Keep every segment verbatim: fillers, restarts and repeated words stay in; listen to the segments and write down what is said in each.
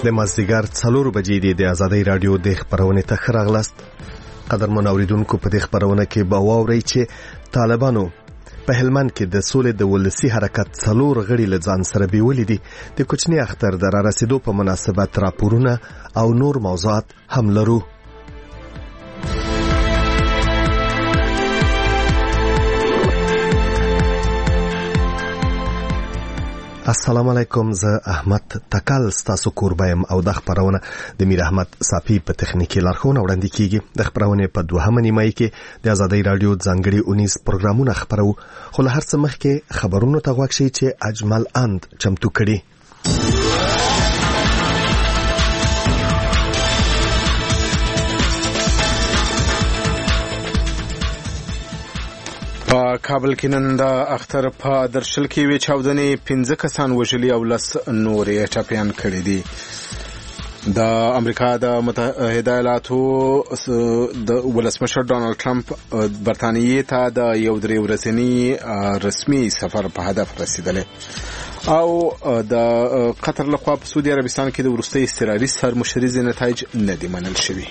د مازدیګر څلور بجې دی د آزادۍ رادیو د خبرونې ته ښه راغلاست. قدرمن اوریدونکو په دې خبرونه کې به واورئ چې طالبانو په هلمند کې د سولې د ولسی حرکت څلور غړي له ځان سره بیولې دي. د کوچنی اختر د را رسیدو په مناسبت راپورونه او نور موضوعات هم لرو. السلام علیکم، زه احمد تکل ستاسو کوربایم او د خبرونه د میر احمد صافی په تخنیکی لارښوونه وړاندې کیږي. د خبرونه په دوهمه نیمه کې د آزادۍ رادیو ځانګړي اونیز پروګرامونه خبرو، خو له هر څه مخکې خبرونه ته غوږ شئ چې اجمل اند چمتو کړي. په کابل کې نن د اختر په درشل کې وی چاودنې پنځه کسان وژلي او لس نورې ټپيان کړي دي. د امریکا د متحده ایالاتو د ولسمشر ډونالد ټرمپ برتانیې ته د یو درې ورځنی رسمي سفر په هدف رسیدلی او د قطر لخوا په سعودي عربستان کې د وروستي استراري سرمشري نتایج نه دي منل شوي.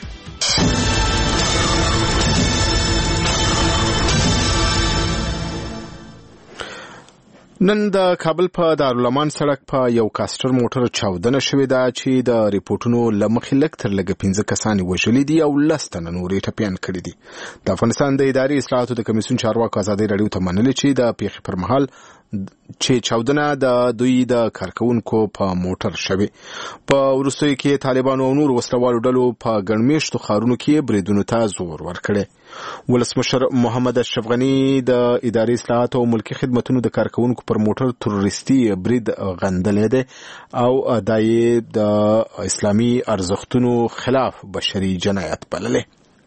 نن د کابل په دارالمان سړک په یو کاستر موټر چاودنه شوې ده چې د ریپورتونو لمخې لږ تر لږه پنځه کسان وژلي دي او لس تنه نورې ټپيان کړي دي. د افغانستان د اداري اصلاحاتو د کمیسیون چارواکو آزادۍ رادیو ته منلي چې د پیښې پر مهال چې چاودنه د دوی د کارکونکو په موټر شوه. په وروستیو کې طالبانو او نور وسلوالو ډلو په ګڼمیشتو ښارونو کې بریدونو ته زور ورکړي. ولسمشر محمد اشرف غنی د اداري اصلاحاتو او ملکي خدماتو د کارکونکو پر موټر تروریستي برید غندلې ده او دای د اسلامي ارزښتونو خلاف بشري جنایت بللې.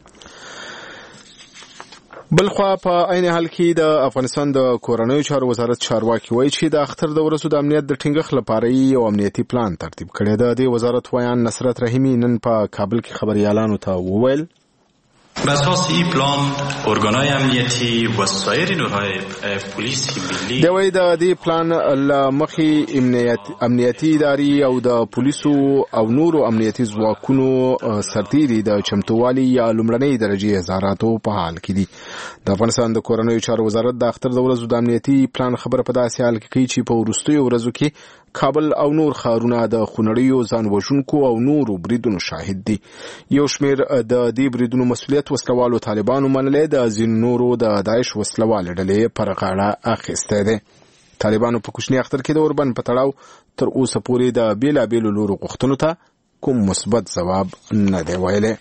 بلخوا په عین حال کې د افغانستان د کورنیو چارو وزارت چارواکي وایي چې د اختر د ورځو د امنیت د ټینګښت لپاره یو امنیتي پلان ترتیب کړی دی. د وزارت وایان نصرت رحیمی نن په کابل کې خبريالانو ته وویل بر اساس این پلان ارگانهای امنیتی و سایر نورهای پلیسی ملی د وای د دې پلان لمخې امنیتي اداري او د پولیسو او نورو امنیتي ځواکونو سرتیري د چمتووالي یا لومړنۍ درجه وزارتو په حال کې دي. د افغانستان د کورنیو چارو وزارت د اختر د ورځو د امنیتي پلان خبره په داسې حال کې کوي چې په وروستیو ورځو کې کابل او نور ښارونه د خونړیو ځان وژونکو او نورو بریدونو شاهد دي. یو شمېر د دې بریدونو مسؤلیت وسلوالو طالبانو منلی، د ځینو نورو د داعش وسلوالې ډلې پر غاړه اخیستی دی. طالبانو په کوچني اختر کې د اوربند په تړاو تر اوسه پورې د بېلابېلو لورو غوښتنو ته کوم مثبت ځواب نه دی ویلی.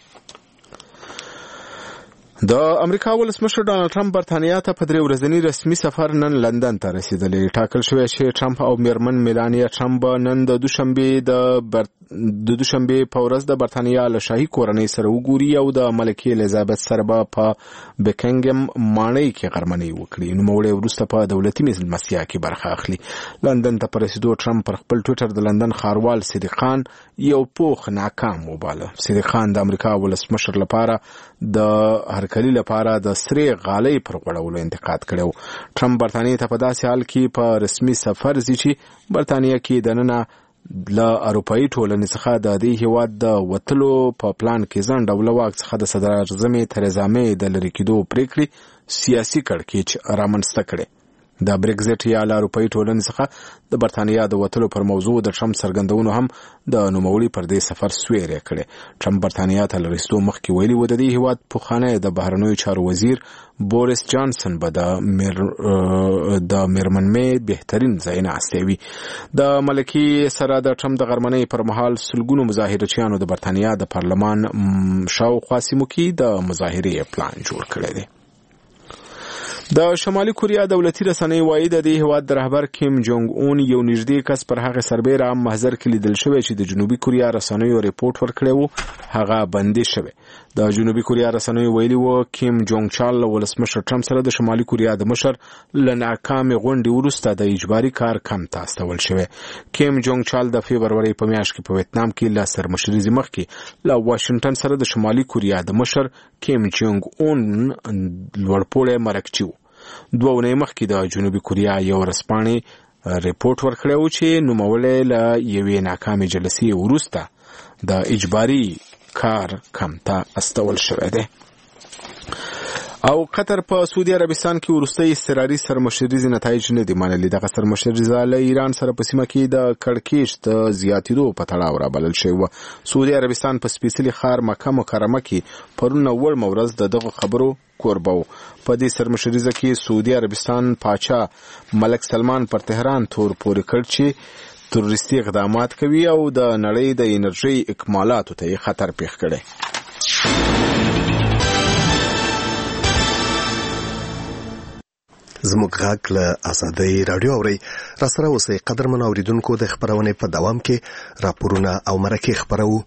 د امریکا ولسمشر ډونالد ټرمپ برتانیا ته په درې ورځنی رسمي سفر نن لندن ته رسیدلی. ټاکل شوی چې ټرمپ او میرمن میلانیا ټرمپ نن د دوشنبه د بر... د دوشنبه په ورځ د برتانیا له شاهي کورنۍ سره وګوري او د ملکه الیزابت سره په بکینګم ماڼۍ کې غرمنۍ وکړي. نو موړې ورسته په دولتي مېلمستیا کې برخه اخلي. لندن ته پر رسیدو ټرمپ پر خپل ټویټر د لندن ښاروال صدیق خان یو پوخ ناکام وباله. صدیق خان د امریکا ولسمشر لپاره د هرکلی لپاره د سری غالۍ پر غوړولو انتقاد کړو. ټرمپ برتانیې ته په داسې حال کې په رسمي سفر ځي چې برتانیې کې دننه له اروپאי ټولنې څخه د دې هیواد د وتلو په پلان کې ځان ډول واک څخه د صدر اعظم تریزا مې د لری کېدو پریکړې سیاسي کړکېچ رامنځته کړي. د برگزټ یا اروپאי ټولنې څخه د برتانیا د وتلو پر موضوع د ټرمپ څرګندونو هم د نوموړي پر دې سفر سویره کړي. ټرمپ برتانیا ته لرستو مخکې ویلي و د دې هیواد پوخانه د بهرنیو چارو وزیر بوریس جانسن به د میر د میرمن مې بهترین ځای ناسته وي. د ملکي سره د ټرمپ د غرمنۍ پر مهال سلګونو مظاهرچیانو د برتانیا د پارلمان شاوخوا سیمو کې د مظاهرې پلان جوړ کړی دی. د شمالي کوریا دولتي رسنۍ وایي د دې هیواد د رهبر کیم جونګ اون یو نږدې کس پر هغه سربېره محضر کې لیدل شوی چې د جنوبي کوریا رسنیو ریپورت ورکړی و هغه بندي شوی. د جنوبي کوریا رسنیو ویلي و کیم جونګ چال ولسمشر ټرمپ سره د شمالي کوریا د مشر له ناکامې غونډې وروسته د اجباري کار کم ته استول شوی. کیم جونګ چال د فبرورۍ په میاشت کې په ویتنام کې له سرمشري مخکې له واشنگټن سره د شمالي کوریا د مشر کیم جونګ اون لوړپوړی مرکچي و. دوه ونې مخکې د جنوبي کوریا یو رسپانې ریپورت ورکړی و چې نوموړی له یوې ناکامې جلسې وروسته د اجباري کار کم ته استول شوی دی. او قطر په سعودي عربستان کې وروستۍ اضطراري سرمشریزې نتایج نه دي منلي. دغه سرمشریزه له ایران سره په سیمه کې د کړکېچ د زیاتېدو په تړاو رابلل شوې وه. سعودي عربستان په سپېڅلي ښار مکه مکرمه کې پرون اووړمه ورځ د دغو خبرو کوربه و. په دې سرمشریزه کې سعودي عربستان پاچا ملک سلمان پر تهران تور پورې کړ چې تروریستي اقدامات کوي او د نړۍ د انرژۍ اکمالاتو ته یې خطر پیښ کړی. زموږ غږ له آزادۍ راډیو اورئ. راسره اوسئ قدرمن اورېدونکو. د خپرونې په دوام کې راپورونه او مرکې خپروو.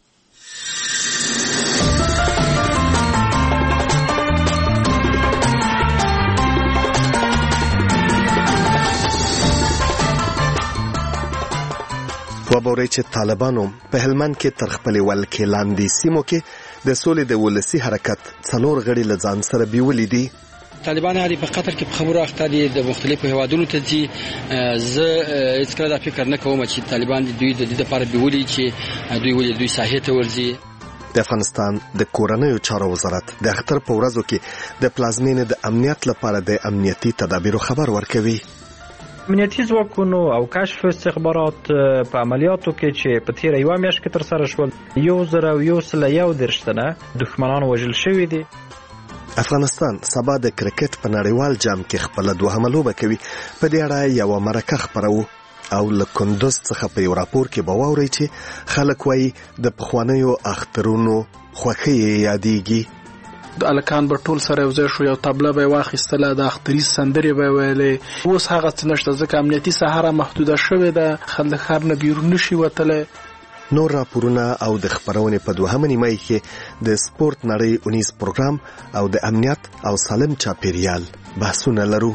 وبورئ چې طالبانو په هلمند کې تر خپلې ولکې لاندې سیمو کې د سولې د ولسي حرکت څلور غړي له ځان سره بیولي دي. طالبان هغه په قطر کې په خبرو اخته دي د مختلفو هیوادونو ته ځي. زه هیڅ کله دا فکر نه کوم چې طالبان دوی د دې لپاره بیولي چې دوی ولې دوی ساحې ته ورځي. د افغانستان د کورنیو چارو وزارت د اختر په ورځو کې د پلازمینې د امنیت لپاره د امنیتي تدابیرو خبر ورکوي. امنیتي ځواکونو او کشف استخبارات په عملیاتو کې چې په تیر یو میاشت کې تر سره شول یو زر او یو سل یو دېرش تنه دښمنان وژل شوي دي. افغانستان سبا د کرکټ په نړیوال جام کې خپل دوهمه لوبه کوي. په دې اړه یو مرکه خبرو او له کندوز څخه په یو راپور کې به واورئ چې خلک وایي د پخوانیو اخترونو خوښي یادېږي. د الکان به ټول سره یو ځای شو، یو تابله به واخیستله، د اختري سندرې به ویلې. اوس هغه څه نشته ځکه امنیتي ساحه محدوده شوې ده، خلک ښار نه بیرون نشي وتلی. نور راپورونه او د خبرونې په دوهمه نیمه کې د سپورت نړۍ اونیز پروګرام او د امنیت او سالم چاپیریال بحثونه لرو.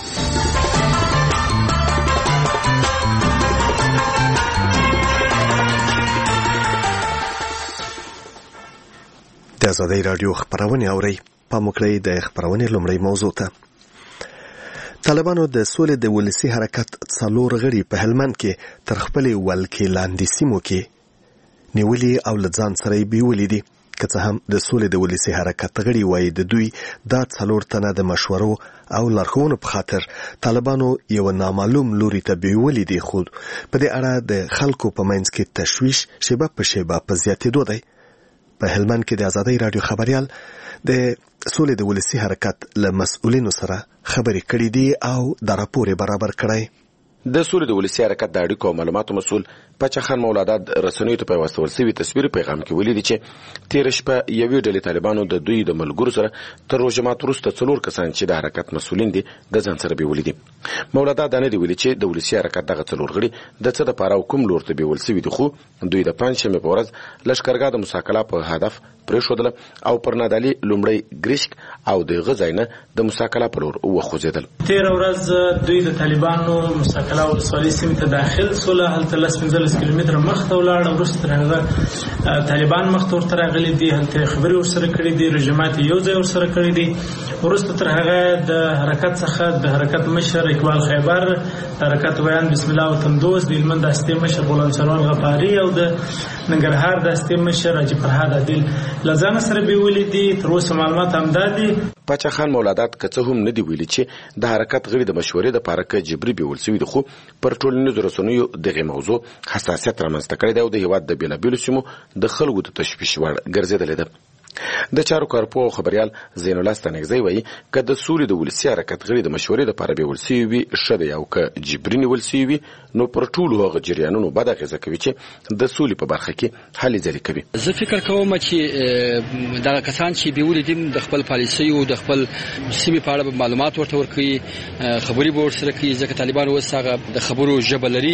د آزادۍ راډیو خبرونه اورئ. پام وکړئ د خبرونې لومړی موضوع ته. طالبانو د سولې د ولسي حرکت څلور غړي په هلمند کې تر خپلې ولکې لاندې سیمو کې نیولي او له ځان سره یې بیولي دي. که څه هم د سولې د ولسي حرکت غړي وایي د دوی دا څلور تنه د مشورو او لارښوونو په خاطر طالبانو یو نامعلوم لوري ته بیولي دي، خو په دې اړه د خلکو په منځ کې تشویش شیبه په شیبه په زیاتېدو دی. په هلمند کې د آزادۍ راډیو خبریال د سولې د ولسي حرکت له مسؤلینو سره خبرې کړې دي او دا راپور برابر کړی. د سولې د ولسي حرکت د اړیکو او معلوماتو مسؤل پاچا خان مولاداد رسنیو ته په واستول شوي تصویر پیغام کې ولیدي چې تیر شپه یوې ډلې طالبانو د دوی د ملګرو سره تر روژه مات وروسته څلور کسان چې د حرکت مسؤلین دي د ځان سره بیولي دي. مولاداد دا نه دي ویلي چې د ولسي حرکت دغه څلور غړي د څه دپاره او کوم لور ته بیول شوي دي، خو دوی د پنجشنبې په ورځ لښکرګاه د مساکله په هدف پرېښودله او پر نادالي لومړی ګریشک او د هغه ځای نه د مساکله په لور وخوځېدل. تېره ورځ دوی د طالبانو مساکله ولسوالۍ سیمې ته داخل سوله، هلته لس پنځلس کیلومتره مخته ولاړه. وروسته تر هغه طالبان مخته ورته راغلي دي، هلته خبرې ورسره کړي دي، رژیمات یو ځای ورسره کړي دي. وروسته تر هغه د حرکت څخه د حرکت مشر اقبال خیبر، د حرکت ویان بسم الله وطندوز، د هلمند د هستې مشر غلام سروان غفاري او د ننګرهار د هستې مشر حاجي فرهاد عادل له ځانه سره بیولي دي. تر اوسه معلومات همدا دي. پاچا خان مولادات که څه هم نه دي ویلي چې د حرکت غړي د مشورې دپاره که جبري بیول شوي دي، خو پر ټولنیزو رسنیو دغې موضوع حساسیت رامنځته کړی دی او د هېواد د بېلابېلو سیمو د خلکو د تشویش وړ ګرځېدلې ده. د چارو کارپوه او خبریال زین الله ستانکزی وایي که د سولې د ولسي حرکت غړي د مشورې دپاره بیول شوي وي ښه دی، او که جبري نیول شوي وي نو پر ټولو هغه جریانونو بد اغېزه کوي چې د سولې په برخه کې هلې ځلې کوي. زه فکر کوم چې دغه کسان چې بیولي دي د خپل پالیسیو د خپل سیمې په اړه معلومات ورته ورکوي، خبرې به ورسره کوي، ځکه طالبان اوس هغه د خبرو ژبه لري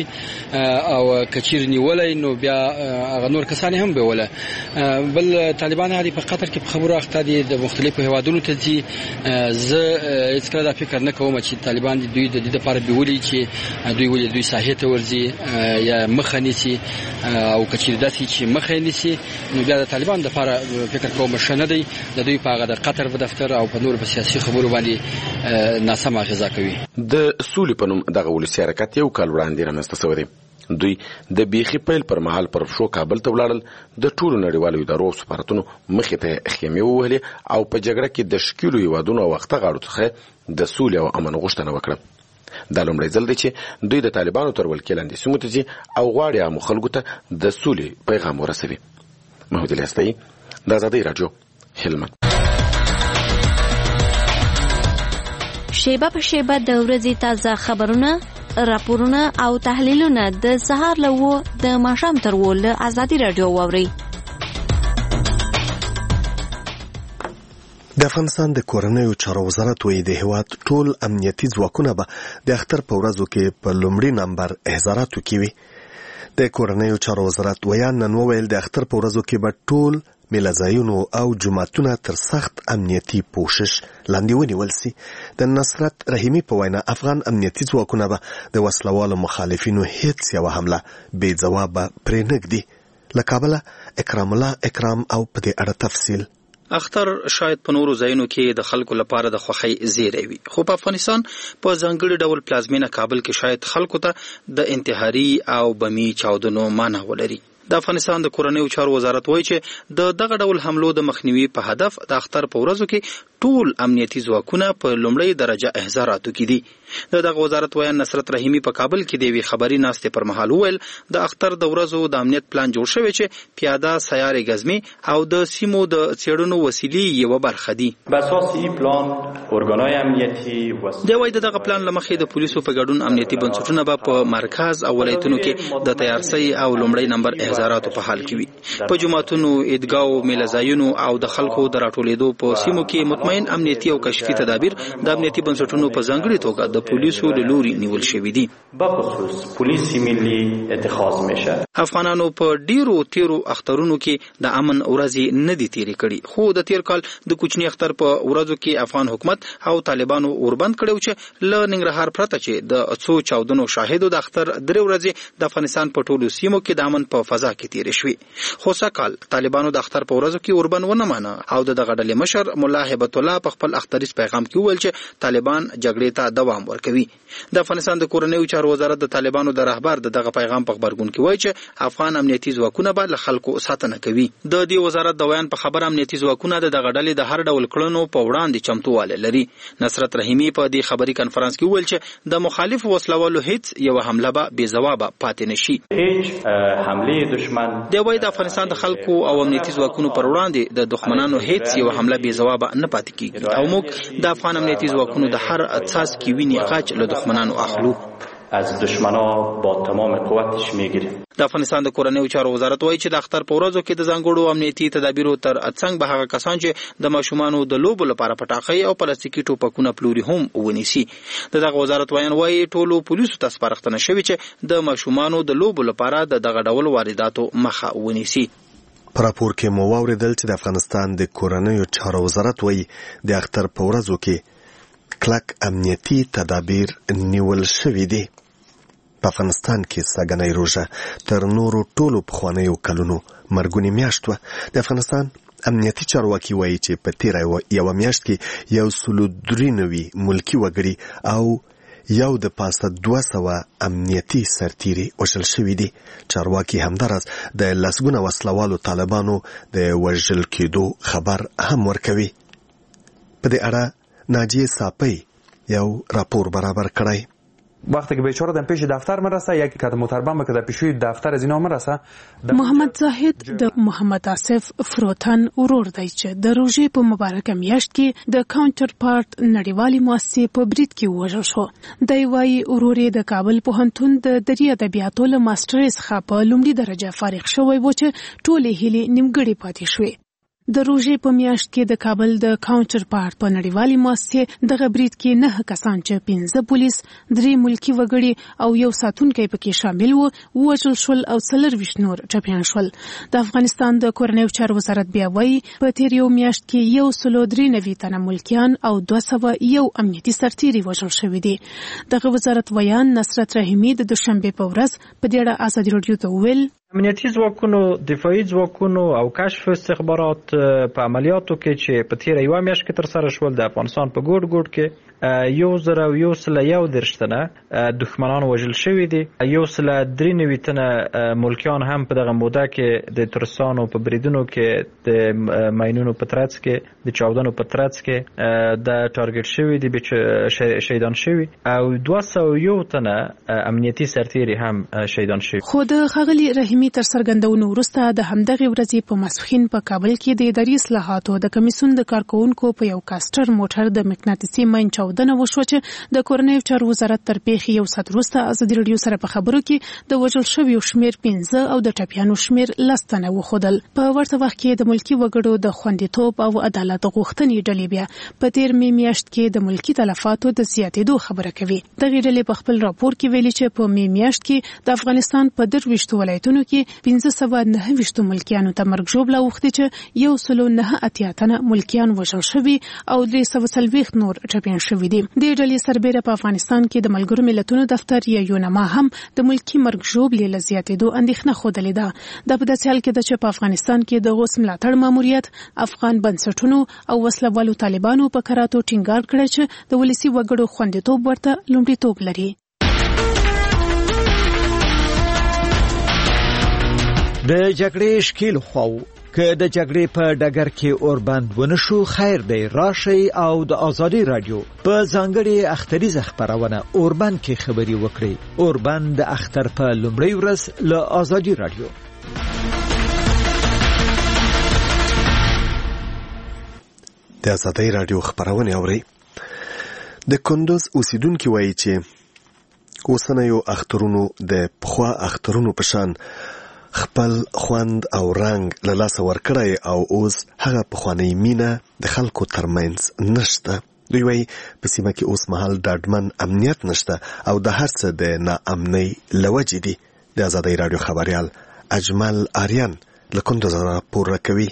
او که چیرې نیولی نو بیا هغه نور کسان هم بیوله. بل طالبان هغه په قطر کې په خبرو اخته دي د مختلفو هیوادونو ته ځي. زه هیڅ کله دا فکر نه کوم چې طالبان دوی د دې لپاره بیولي چې دوی ولې دوی ساحې ته ورځي یا مخه نیسي، او که چیرې داسې چې مخه یې نیسي نو بیا د طالبان دپاره فکر کوم ښه نه دی. د دوی په هغه د قطر په دفتر او په نورو په سیاسي خبرو باندې ناسمه اغېزه کوي. د سولې په نوم دغه ولسي حرکت یو کال وړاندې رامنځته شوی دی. دوی د بیخي پیل پر مهال پر شو کابل ته ولاړل. د ټولو نړیوالو ادارو او سفارتونو مخې ته خیمې ووهلې او په جګړه کې د شکیلو هیوادونو او وخته غاړو څخه د سولې او امن غوښتنه وکړه. دا لومړی ځل دی چې دوی د طالبانو تر ولکې لاندې سیمو ته ځي او غواړي عامو خلکو ته د سولې پیغام ورسوي. محمود الیاستایي، د آزادۍ راډیو، هلمند. شیبه په شیبه د ورځې تازه خبرونه، راپورونه او تحلیلونه د سهار له وو د ماښام تر وو له آزادۍ راډیو واورئ. د افغانستان د کورنیو چارو وزارت وایي د هیواد ټول امنیتي ځواکونه به د اختر په ورځو کې په لومړي نمبر احضاراتو کې وي. د کورنیو چارو وزارت ویان نن وویل د اختر په ورځو کې به ټول میله‌ځایونو او جوماتونه تر سخت امنیتي پوښښ لاندې ونیول سي. د نصرت رحیمي په وینا افغان امنیتي ځواکونه به د وسلوالو مخالفینو هیڅ یوه حمله بې ځوابه پرې نږدي. له کابله اکرام الله اکرام او په دې اړه تفصیل. اختر شاید په نورو ځایونو کې د خلکو لپاره د خوښۍ زیری وي، خو په افغانستان په ځانګړي ډول پلازمینه کابل کې شاید خلکو ته د انتحاري او بمي چاودنو مانع ولري. د افغانستان د کورنیو چارو وزارت وایي چې د دغه ډول حملو د مخنیوي په هدف د اختر په ورځو کې ټول امنیتي ځواکونه په لومړۍ درجه احضاراتو کې دي. د دغه وزارت ویان نصرت رحیمي په کابل کې د یوې خبري ناستې پر مهال وویل د اختر د ورځو د امنیت پلان جوړ شوی چې پیاده سیارې ګزمي او د سیمو د څېړنو وسیلې یوه برخه دي. په اساس این پلان ارګانای امنیتي د وای دغه پلان لمخې د پولیسو په ګډون امنیتي بنسټونه به په مرکز او ولایتونو کې د تیارسي او لومړی نمبر احضاراتو په حال کې وي. په جماعتونو، عیدګاو، میله‌ځایونو او د خلکو د راټولېدو په سیمو کې مطمئن امنیتي او کشفي تدابیر د امنیتي بنسټونو په ځانګړي توګه د پولیسو له لوري نیول شوي دي. بخصوص پولیس ملي اتخاذ میشه. افغانانو په ډیرو تیرو اخترونو کې د امن ورځې نه دي تیرې کړي، خو د تیر کال د کوچني اختر په ورځو کې افغان حکومت او طالبانو اوربند کړو چې له ننګرهار پرته چې د څو چاودنو شاهدو د اختر درې ورځې د افغانستان په ټولو سیمو کې د امن په فضا کې تیرې شوي. خو سکهال طالبانو د اختر په ورځو کې اوربند ونه مانه او د دغه ډلې مشر مولا هیبت الله په خپل اختریز پیغام کې وویل چې طالبان جګړې ته دوام ورکوي. د افغانستان د کورنیو چارو وزارت د طالبانو د رهبر د دغه پیغام په خبرګون کې وایي چې افغان امنیتي ځواکونه به له خلکو ساتنه کوي. د دې وزارت د ویان په خبر امنیتي ځواکونه د دغه ډلې د هر ډول کړنو په وړاندې چمتووالی لري. نصرت رحیمي په دې خبري کنفرانس کې وویل چې د مخالف وسلوالو هیڅ یو حمله به بې ځوابه پاتې نشي. هیڅ حمله دشمن د وای د افغانستان د خلکو او امنیتي ځواکونو پر وړاندې د دښمنانو هیڅ یو حمله بې ځوابه نه پاتې کیږي او موږ د افغان امنیتي ځواکونو د هر اساس کې ویني قاچ له دښمنانو اخلو. از دشمنا با تمام قوتش میگیره. د افغانستان د کورنیو چارو وزارت وایي چې د اختر په ورځو کې د ځانګړو امنیتي تدابیرو تر څنګ به هغه کسان چې د ماشومانو د لوبو لپاره پټاخۍ او پلاستیکي ټوپکونه پلوري هم ونیسي. د دغه وزارت ویان وایي ټولو پولیسو ته سپارښتنه شوې چې د ماشومانو د لوبو لپاره د دغه ډول وارداتو مخه ونیسي. په راپور کې مو واوریدل چې د افغانستان د کورنیو چارو وزارت وایي د اختر په ورځو کې کلک امنیتي تدابیر نیول شوي دي. په افغانستان کې سږنۍ روژه تر نورو ټولو پخوانیو کلونو مرګونې میاشت وه. د افغانستان امنیتي چارواکي وایي چې په تیره یوه میاشت کې یو سلو درې نوي ملکي وګړي او یو د پاسه دوه سوه امنیتي سرتیري وژل شوي دي. چارواکي همداراز د لسګونه وسلوالو طالبانو د وژل کېدو خبر هم ورکوي. په دې اړه ناجیه صاپی یو راپور برابر کړی. وقتی که بیچاره در پیش دفتر مرسه یکی که متربم که در پیشوی دفتر از اینا مرسه محمد زاهد د محمد آصف فروتن ورور دی چې د روژې په مبارکه میاشت کې د کاونټر پارت نړیوالې مؤسسې په برید کې ووژل شو. دی وایي ورور یې د کابل پوهنتون د دري ادبیاتو له ماسټرۍ څخه په لومړي درجه فارغ شوی و چې ټولې هیلې نیمګړې پاتې شوې. د روژې په میاشت کې د کابل د کاونټر پارت په نړیوالې مؤسسې دغه برید کې نه کسان چې پنځه پولیس، درې ملکي وګړي او یو ساتونکی پکې شامل وو ووژل شول او څلرویشت نور ټپیان شول. د افغانستان د کورنیو چارو وزارت بیا وایي په تیر یو میاشت کې یو سلو درې نوي تنه ملکیان او دوه سوه یو امنیتي سرتیري وژل شوي دي. دغه وزارت ویان نصرت رحیمي د دوشنبې په ورځ په دې اړه ازادي راډیو ته وویل امنیتي ځواکونو دفاعي ځواکونو او کشف استخبارات په عملیاتو کې چې په تیره یوه میاشت کې ترسره شول د افغانستان په ګوټ ګوټ کې یو زر او یو سل یو دېرش تنه دښمنان وژل شوي دي. یو سل درې نوي تنه ملکیان هم په دغه موده کې د ترسانو په بریدونو کې د ماینونو په ترڅ کې د چاودنو په ترڅ کې د ټارګټ شوي دي شهیدان شوي او دوه سوه یو تنه امنیتي سرتیري هم شهیدان شوي. خو د ښاغلي رحیمي تر څرګندونو وروسته د همدغې ورځې په ماسپښین په کابل کې د اداري اصلاحاتو د کمیسیون د کارکوونکو په یو کاسټر موټر د مقناطیسي ماین چاودنه وشوه چې د کورنیو چارو وزارت تر پیښې یو ساعت وروسته ازادي راډیو سره په خبرو کې د وژل شویو شمېر پنځه او د ټپیانو شمېر لس تنه وښودل. په ورته وخت کې د ملکي وګړو د خوندیتوب او عدالت غوښتنې ډلې بیا په تیر می میاشت کې د ملکي تلفاتو د زیاتېدو خبره کوي. دغه ډلې په خپل راپور کې ویلي چې په می میاشت کې د افغانستان په درویشتو ولایتونو کې پنځه سوه نهه ویشتو ملکیانو ته مرګ ژوبله اوښتې چې یو سلو نهه اتیا تنه ملکیان وژل شوي او درې سوه څلوېښت نور ټپیان شوي دي. د ډلې سربېره په افغانستان کې د ملګرو ملتونو دفتر یا یونما هم د ملکی مرګ ژوبلې له زیاتېدو اندېښنه ښودلې ده. دا په داسې حال کې ده چې په افغانستان کې د اوس ملاتړ ماموریت افغان بنسټونو او وسله والو طالبانو په کراتو ټینګار کړی چې د ولسي وګړو خوندیتوب ورته لومړیتوب لري. د جګړې شکیل خو که د جګړې په ډګر کې اوربند ونشو خیر دی راشي او د ازادي رادیو په ځانګړي اختریزه خبرونه اوربند کې خبري وکړي. اوربند د اختر په لومړۍ ورځ له ازادي رادیو. د ازادي رادیو خبرونه اوري. د کندوز اوسیدونکو وایي چې اوسنیو اخترونو د پخوا اخترونو په شان خپل خوند او رنگ له لاسه ورکړی او اوس هغه پخوانی مینه د خلکو ترمنځ نشته. دوی وایي په سیمه کې اوس مهال ډاډمن امنیت نشته او د هر څه د ناامنۍ له وجې دي. د ازادي راډیو خبریال اجمل آریان له کندوز راپور راکوي.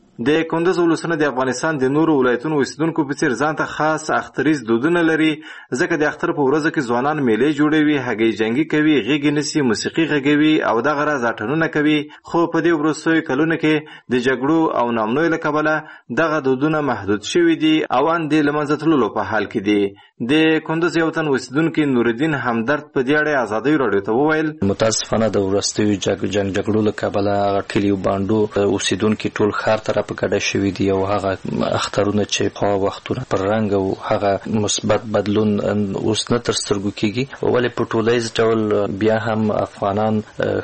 د کندوز ولسونه د افغانستان د نورو ولایتونو اوسیدونکو په څیر ځان ته خاص اختریز دودونه لري، ځکه د اختر په ورځو کې ځوانان میلې جوړوي، هګۍ جنګي کوي، غېږې نیسي، موسیقي غږوي او دغه راز اټنونه کوي. خو په دې وروستیو کلونو کې د جګړو او ناامنیو له کبله دغه دودونه محدود شوي دي او ان د له منځه تللو په حال کې دي. د کندوز یو تن اوسیدونکي نورالدین همدرد په دې اړه ازادي راډیو ته وویل متاسفانه د وروستیو جنګ جګړو له کبله هغه کلیو باندو اوسیدونکي ټول ښار ته په ګډه شوي دي او هغه اخترونه چې په وختونه پر رنګ او هغه مثبت بدلون اوس نه تر سترګو کېږي، ولې په ټولیز ډول بیا هم افغانان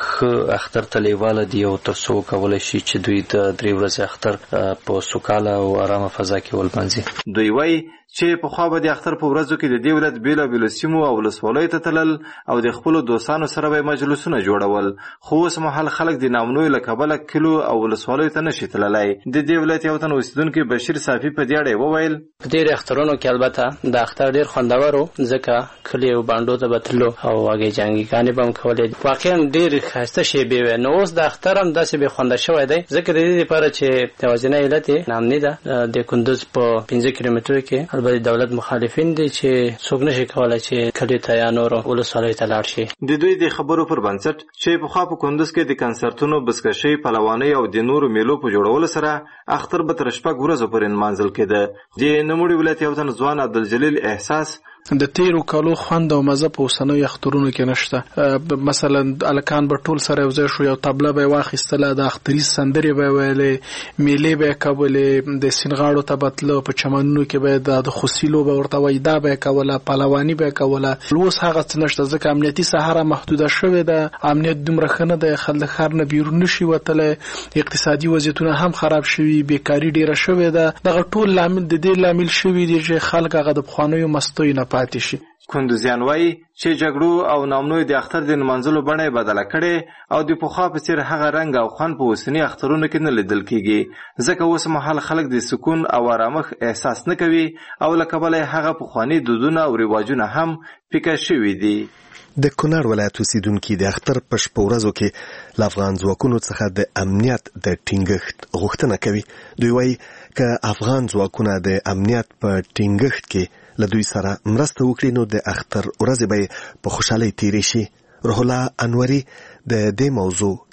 ښه اختر ته لیواله دي او تر څو کولی شي چې دوی د درې ورځې اختر په سوکاله او ارامه فضا کې ولمانځي. دوی وایي چې په خوا به د اختر په ورځو کې د دې ولایت بېلابېلو سیمو او ولسوالیو ته تلل او د خپلو دوستانو سره به مجلسونه جوړول، خو اوس مهال خلک د ناامنیو له کبله کلیو او ولسوالیو ته نشي تللی. د دې ولایت یو تن اوسیدونکی بشیر صافي په دې اړه وویل په دې اخترونو کې البته د اختر ډېر خوندور و، ځکه کلیو باندو ته به تلو او هغې جنګیګانې به هم کولې، واقعا ډېرې ښایسته شیبې وې. نو اوس د اختر هم داسې بې خونده شوی دی، ځکه د دې دپاره چې توازنه علت یې ناامني ده. د کندوز په پنځه کیلومترو کې البته دولت مخالفین دي چې څوک نشي کولای چې کلیو ته یا نورو ولسوالیو ته لاړ شي. د دوی د خبرو پر بنسټ چې پخوا په کندوز کې د کنسرتونو، بزکشۍ، پهلوانۍ او د نورو میلو په جوړولو سره اختر به تر شپږ ورځو پورې نمانځل کېده. د نوموړي ولایت یو تن ځوان عبدالجلیل احساس د تیرو کالو خوند او مزه په اوسنیو اخترونو کې نشته. مثلا الکان به ټول سره یو ځای شو، یو طبله به واخیستله، د اختریز سندرې به ویلې، میلې به یې کولې، د سیند غاړو ته به تله، په چمنونو کې به د خوسي لوبه ورته وایي دا به یې کوله، پهلواني به یې کوله. اوس هغه څه نشته ځکه امنیتي ساحه محدوده شوې ده، امنیت دومره ښه نه دی، خلک د ښار نه بیرون نشي وتلی، اقتصادي وضعیتونه هم خراب شوي، بیکاري ډېره شوې ده. دغه ټول لامل د دې لامل شوي دي چې خلک هغه د پخوانیو مستیو نه پاتې شي. کندوزیان وایي چې جګړو او ناامنیو د اختر د نمانځلو بڼه یې بدله کړې او د پخوا په څېر هغه رنګ او خوند په اوسني اخترونو کې نه لیدل کېږي، ځکه اوس مهال خلک د سکون او ارامښت احساس نه کوي او له کبله یې هغه پخواني دودونه او رواجونه هم پیکه شوي دي. د کونړ ولایت اوسیدونکي د اختر په شپو ورځو کې له افغان ځواکونو څخه د امنیت د ټینګښت غوښتنه کوي. دوی وایي که افغان ځواکونه د امنیت په ټینګښت کې له دوی سره مرسته وکړي نو د اختر ورځې به په خوشحالۍ تیرې شي. روح الله انوري د دې موضوع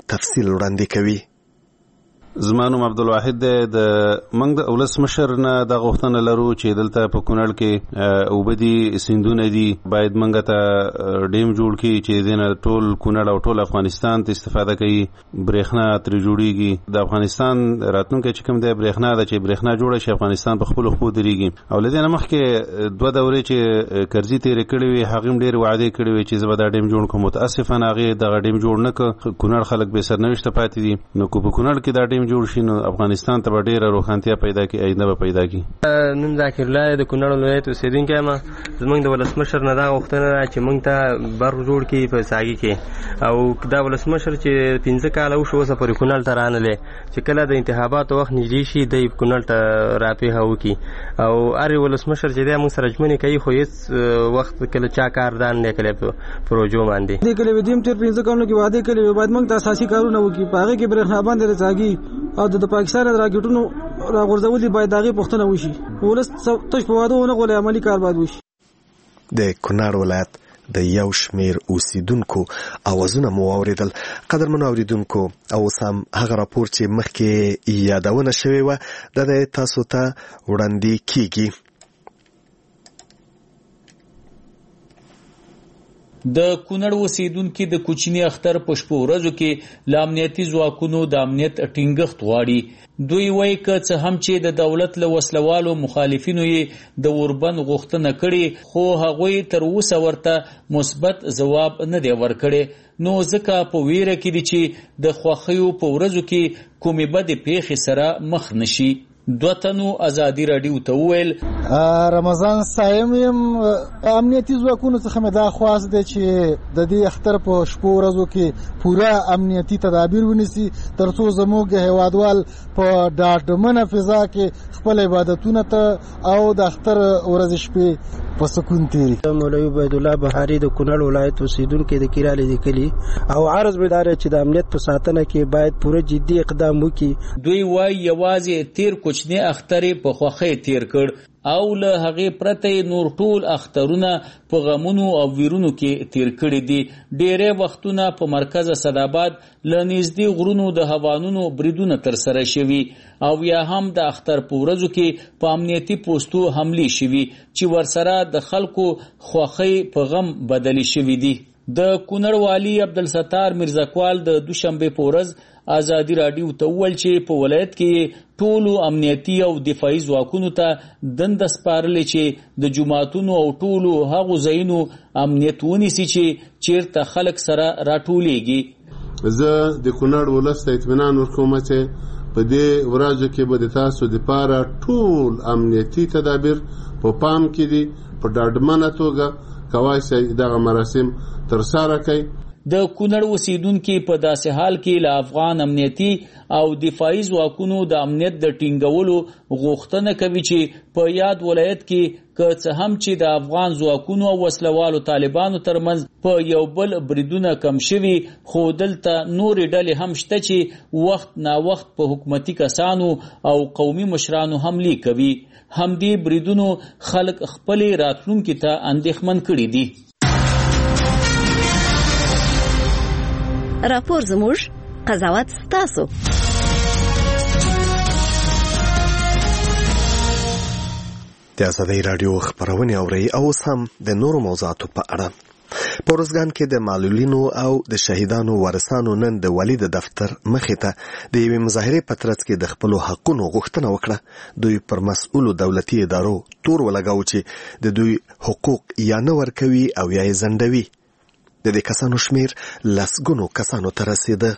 تفصیل وړاندې کوي. زما نوم عبدالواحد دی. د موږ د ولسمشر نه د غوښتنه لرو چې دلته په کونړ کې اوبه دي، سیندونه دي، باید موږ ته ډیم جوړ کړي چې دینه ټول کونړ او ټول افغانستان ته استفاده کوي. برېښنا ترې جوړیږي. د افغانستان راتلونکی چې کوم دی برېښنا ده، چې برېښنا جوړه شي افغانستان په خپلو خپو درېږي. او له دې نه مخکې دوه دورې چې کرزي تېرې کړې وې هغې هم ډېرې وعدې کړې وې چې زه به دا ډیم جوړ کړم. متاسفانه هغې دغه ډیم جوړ نه کړ. کونړ خلک بې سرنوشته پاتې دي. نو که په کونړ کې دا ډیم جوړ شي نو افغانستان ته به ډېره روښانتیا پیدا کړي، آینده به پیدا کړي. نن ذاکر الله د کونړ ولایت اوسېدونکی یم. زموږ د ولسمشر نه دا غوښتنه ده چې موږ ته برق جوړ کړي په ساګي کې. او دا ولسمشر چې پنځه کاله وشو اوسه پورې کونړ ته رانغلی، چې کله د انتخاباتو وخت نږدې شي دی کونړ ته راپېښه وکړي. او هر ولسمشر چې دی موږ سره ژمنې کوي، خو هېڅ وخت کله چا کار دا نه دی کړی په پروژو باندې. دې کلي وې دیم تېر پنځه کلونو کې وعدې کړې وې باید موږ ته اساسي کارونه وکړي. په هغې کې برېښنا باندې د څاګي او د پاکستان د راکټونو راغورځول دي باید هغې پوښتنه وشي. ولس تش په وعده ونه غواړي، عملي کار باید وشي. د کونړ ولایت د یو شمیر اوسیدونکو اوازونه مو واورېدل. قدرمنو اوریدونکو، اوس هم هغه راپور چې مخکې یادونه شوې وه دا د تاسو ته وړاندې کیږي. د کونړ اوسیدونکي د کوچني اختر په شپو ورځو کې له امنیتي ځواکونو د امنیت ټینګښت غواړي. دوی وایي که څه هم چې د دولت له وسلوالو مخالفینو یې د اوربند غوښتنه کړې، خو هغوی تر اوسه ورته مثبت ځواب نه دی ورکړی. نو ځکه په ویره کې دي چې د خوښیو په ورځو کې کومې بدې پیښې سره مخ نشي. دوه تنو ازادي راډیو ته وویل رمضان صایم یم. امنیتي ځواکونو څخه مې دا خواست دی چې د دې اختر په شپو ورځو کې پوره امنیتي تدابیر ونیسي تر څو زموږ هیوادوال په ډاډمنه فضا کې خپل عبادتونه ته او د اختر ورځې شپې په سکون تیری. مولوي عبید الله بهاري د کونړ ولایت اوسیدونکی د کیرالي د کلی او عرض مې دا چې د امنیت په ساتنه کې باید پوره جدي اقدام وکړي. دوی وایي یوازې تیر کوچنی اختر په خوښۍ تیر کړ او له هغې پرته نور ټول اخترونه په غمونو او ویرونو کې تیر کړي دي. ډېری وختونه په مرکز صداباد له نږدې غرونو د هوانونو بریدونه ترسره شوي او یا هم د اختر په ورځو کې په امنیتي پوستو حملې شوي چې ورسره د خلکو خوښۍ په غم بدلې شوي دي. د کونړ والي عبدالستار میرزاکوال د دوشنبې په ورځ ازادي راډیو ته وویل چې په ولایت کې ټولو امنیتي او دفاعي ځواکونو ته دنده سپارلې چې د جوماتونو او ټولو هغو ځایونو امنیت ونیسي چې چیرته خلک سره راټولیږي. زه د کونړ ولس ته اطمینان ورکوم چې په دې ورځو کې به د تاسو دپاره ټول امنیتي تدابیر په پام کې دي. په ډاډمنه توګه کوای شئ دغه مراسم ترسره کړئ. د کونړ اوسیدونکي په داسې حال کې له افغان امنیتي او دفاعي ځواکونو د امنیت د ټینګولو غوښتنه کوي چې په یاد ولایت کې که څه هم چې د افغان ځواکونو او وسلوالو طالبانو ترمنځ په یو بل بریدونه کم شوي، خو دلته نورې ډلې هم شته چې وخت نا وخت په حکومتي کسانو او قومي مشرانو حملې کوي. همدې بریدونو خلک خپلې راتلونکي ته اندېښمن کړي دي. راپور زموږ، قضاوت ستاسو. د ازادۍ راډیو خپرونې اورئ او اوس هم د نورو موضوعاتو په اړه. په ارزګان کې د معلولینو او د شهیدانو وارثانو نن د والي د دفتر مخې ته د یوې مظاهرې په ترڅ کې د خپلو حقونو غوښتنه وکړه. دوی پر مسؤلو دولتي ادارو تور ولګاوه چې د دوی حقوق یا نه ورکوي او یا یې ځنډوي. د دې کسانو شمیر لسګونو کسانو ته رسیده.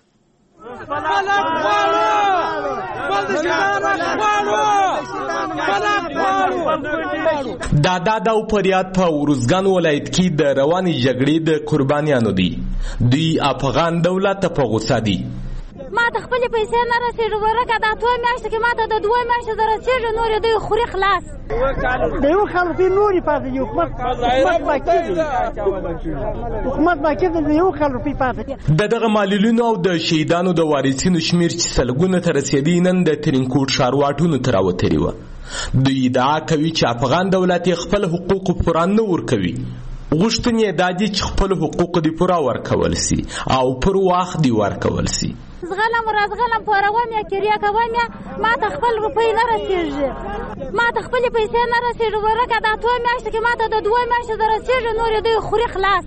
دا دا دا پریاد په ورزګان ولایت کې د رواني جګړې د قربانیانو دي. دوی افغان دولت په غوسه دي. ما ته خپل پیسې نه رسېږي، ورکه دا ټول میاشتې کې ما ته د دوه میاشتې د رسېږي، نورې دوی خوري خلاص. د یو کال روپۍ نورې پاتې دي. حکومت حکومت باقي دي، حکومت باقي دي، د یو کال روپۍ پاتې دي. د دغه معلولینو او د شهیدانو د وارثینو شمیر چې سلګونه ته رسېدی نن د ترینکوټ ښارواټونو ته راوتلي وه. دوی ادعا کوي چې افغان دولت خپل حقوق پوره نه ورکوي. غوښتنې دا دي چې خپل حقوق دې پوره ورکول سي او پر وخت دې ورکول سي. زغلم رازغلم پوروم یا کریا کوم یا ما ته خپل روپۍ نه رسیږي، ما ته خپل پیسې نه رسیږي، ورکه دا اتو میاشتې کې ما ته د دوه میاشتې د رسیږي، نور دوی خوري خلاص.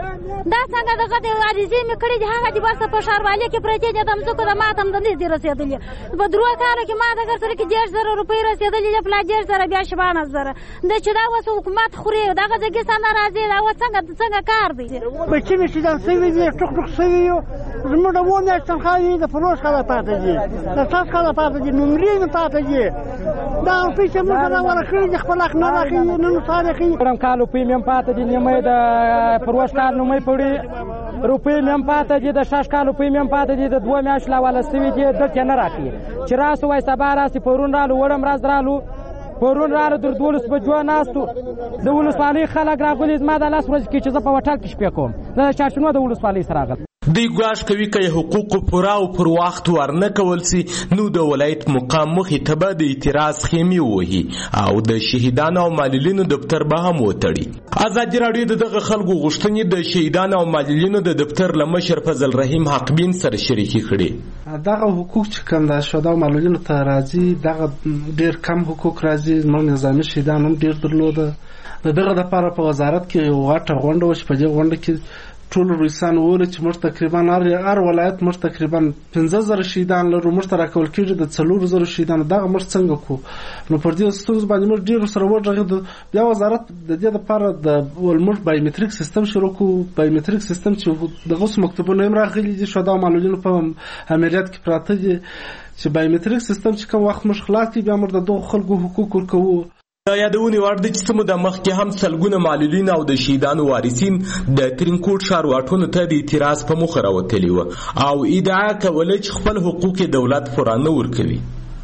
دا څنګه دغه د عریضې مې کړې دي، هغه دې بس په ښاروالۍ کې پرتې دي، د مځکو د ما ته هم نه دي رسېدلي. په درو کالو کې ما دغه سره کې دېرش زره روپۍ رسېدلي دي، پلا دېرش زره بیا شپاړس زره. دا چې دا اوس حکومت خوري، دغه ځکه څنګه راځي، دا اوس څنګه څنګه کار دی. بچي مې شیدان سوي دي، ټوک ټوک سوي یو، زموږ د اووه میاشتې تنخوا یې د فروش ښځه پاتې دي، د ساس ښځه پاتې دي، نومرې مې پاتې دي. دا روپۍ چې موږ سره ورکړي دي خپل حق نه راښيي، نه نو سارې ښيي. کړم کال روپۍ مې هم پاتې دي، نیمه یې د فروش کال نومۍ پړي روپۍ مې هم پاتې دي، د شش کال روپۍ مې هم پاتې دي، د دوه میاشتې لا واله سوي دي، دلته نه راکړي. چې راسو وای سبا راسي، پرون رالو، وړم راز رالو، پرون رالو در دولس بجو ناستو، د ولسوالۍ خلک راغلي، زما د لس ورځې کې چې زه په هوټل کې شپې کوم، زه د چارشنو د ولسوالۍ سره راغلم. دوی ګواښ کوي که حقوق پوره او پر وخت ورنه کول سي، نو د ولایت مقام مخې ته به د اعتراض خیمې ووهي او د شهیدانو او معلولینو دفتر به هم وتړي. ازادي راډیو د دغه خلکو غوښتنې د شهیدانو او معلولینو د دفتر له مشر فضل رحیم حقبین سره شریکې کړې. دغه حقوق چې کوم د شهدا او معلولینو ته راځي، دغه ډیر کم حقوق راځي. زموږ نظامي شهیدان هم ډیر درلوده. د دغه لپاره په وزارت کې یو غټه غونډه وه چې په دې غونډه کې ټول رویسان وویل چې موږ تقریبا هر ولایت موږ تقریبا پنځه زره شهیدان لرو، موږ ته راکول کېږي د څلورو زرو شهیدانو، دغه موږ څنګه کوو؟ نو پر دې ستونزو باندې موږ ډېرو سره وغږېدو. بیا وزارت د دې لپاره د موږ بایومټریک سیستم شروع کړو. بایومټریک سیستم چې دغه اوس مکتوبونه هم راغلي دي، شهدا او معلولینو په امریت کې پراته دي، چې بایومټریک سیستم چې کوم وخت موږ خلاص کړي، بیا موږ د دغو خلکو حقوق ورکوو. دا یادونې وړ ده چې څه موده مخکې هم سلګونه معلولین او د شهیدانو وارثین د ترینکوټ ښارواټونو ته د اعتراض په موخه راوتلي وو او ادعا کوله چې خپل حقوق دولت پوره نه ورکوي.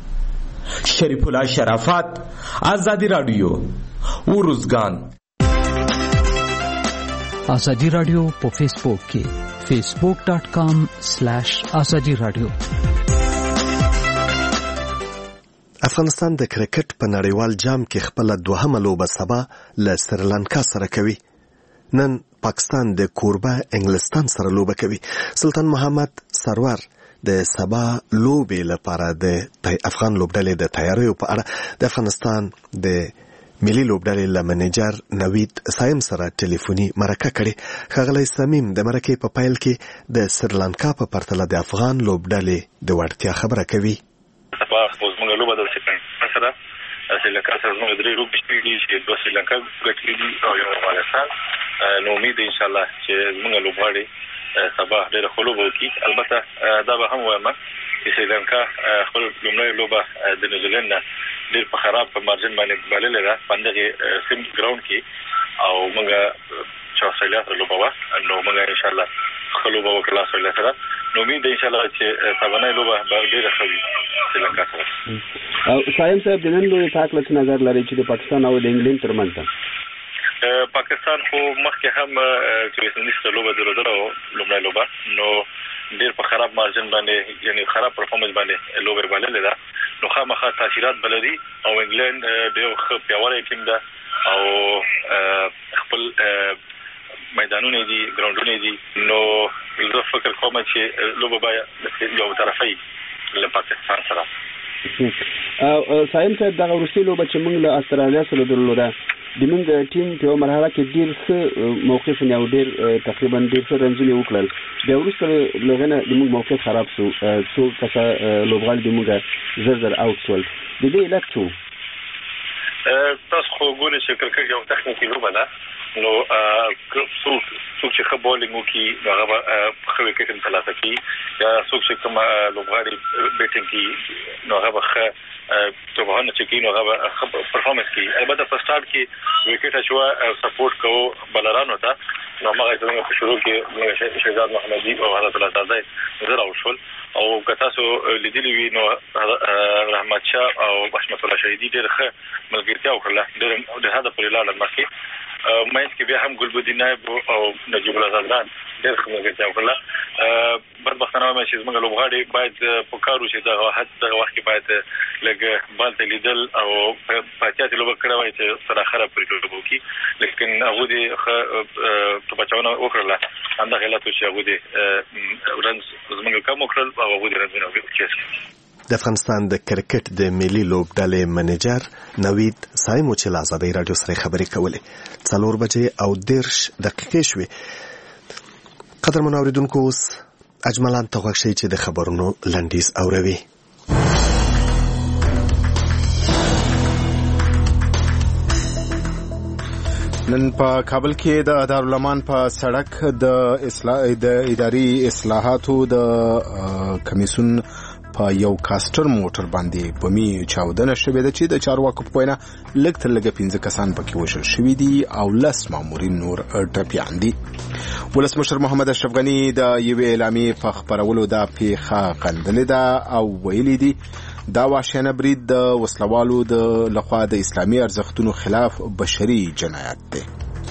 شریف الله شرافت، ازادي راډیو، ورزګان. ازادي راډیو په فیسبوک کې فیسبوک ډاٹ کام سلیش ازادي راډیو. افغانستان د کرکټ په نړیوال جام کې خپل دوهمه لوبه سبا له سریلانکا سره کوي. نن پاکستان د کوربه انګلستان سره لوبه کوي. سلطان محمد سرور د سبا لوبې لپاره د افغان لوبډلې د تیاریو په اړه د افغانستان د ملي لوبډلې له منیجر نوید سایم سره ټلیفوني مرکه کړې. ښاغلی صمیم د مرکې په پیل کې د سریلانکا په پرتله د افغان لوبډلې د وړتیا خبره کوي. سبا خو زموږ لوبه د سریلانکا سره سریلانکا سره زموږ درې لوبې شوي دي چې دوه سریلانکا ګټلي دي او یو افغانستان. نو امید دی انشاءالله چې زموږ لوبغاړي سبا ډېره ښه لوبه وکړي. البته دا به هم وایم چې سریلانکا خپل لومړۍ لوبه د نیوزیلند نه ډېر په خراب په مارجن باندې بایللې ده په همدغې سیم ګراونډ کې، او موږ چې استرالیا سره لوبه وه، نو موږ انشاءالله ښه لوبه وکړله استرالیا سره. نو امید دی انشاءالله چې سبانۍ لوبه به ډېره ښه وي سریلانکا سره. صاحب صاحب د نن لوبې په هکله څه نظر لرئ چې د پاکستان او د انګلند ترمنځ ده؟ پاکستان خو مخکې هم چې ویسټ انډیز سره لوبه درلودله وه لومړۍ لوبه، نو ډېر په خراب مارجن باندې یعنې خراب پرفارمنس باندې لوبه بللې ده. نو خامخا تاثیرات به لري، او انګلند ډېر ښه پیاوړی ټیم ده او خپل میدانونه دي، ګراونډونه دي. نو زه فکر کوم چې لوبه به یو طرفه وي له پاکستان سره. صاحب صاحب دغه وروستۍ لوبه چې موږ له استرالیا سره درلوده، د موږ ټیم په یوه مرحله کې ډېر ښه موقف او ډېر تقریبا ډېر ښه رنزونه وکړل. بیا وروسته له هغې نه د موږ موقف خراب شو، څو کسه لوبغاړي د موږ زر زر اوټ شول. د دې علت څه و؟ تاسو خو ګورئ چې کرکټ یو تخنیکي لوبه ده، نو څوک څوک چې ښه بالینګ وکړي نو هغه به ښه وکټ هم ترلاسه کړي، یا څوک چې کوم لوبغاړي بیټینګ کوي نو هغه به ښه توبهانه چې کوي نو هغه به ښه پرفارمنس کوي. البته په سټارټ کې وکټ اچوه سپورټ کوو بالرانو ته، نو هماغه زموږ په شروع کې شهزاد محمدي او حضرت الله تازه زه راوشول، او که تاسو لیدلي وي نو رحمت شاه او حشمت الله شهیدي ډېر ښه ملګرتیا وکړله، ډېر حده پورې لاړل مخکې. مېس کې بیا هم ګلبدین نایب او نجیب الله زادران ډېر خدمت وکړه. بدبختانه مې چې موږ لوبغاړي باید په کارو چې د حد د وخت کې باید لګ بال ته لیدل او پاتې لوب کړه وای چې سره خراب پرې لوب کی لیکن هغه دې په بچاونه وکړه انده غلط چې هغه دې رنز زموږ کوم وکړل او هغه دې رنز نه وکړي. د افغانستان د کرکټ د ملي لوبډلې منیجر نوید سایمو چې له آزادۍ راډیو سره خبرې کولې څلور بجې او دیرش دقیقې شوې. قدرمن اوریدونکو اوس اجملان ته غوږ شئ چې د خبرونو لنډیز اوروي. نن په کابل کې د دارالمان په سړک د اصلاح د اداري اصلاحاتو د کمیسون په یو کاستر موټر باندې بمي چاودنه شوې ده چې د چارواکو په وینا لږ تر لږه پنځه کسان پکې وژل شوي دي او لس مامورین نور ټپیان دي. ولسمشر محمد اشرف غني د یوې اعلامیې په خپرولو دا پیښه غندلې ده او ویلي دي دا وحشیانه برید د وسلوالو د لخوا د اسلامي ارزښتونو خلاف بشري جنایت دی.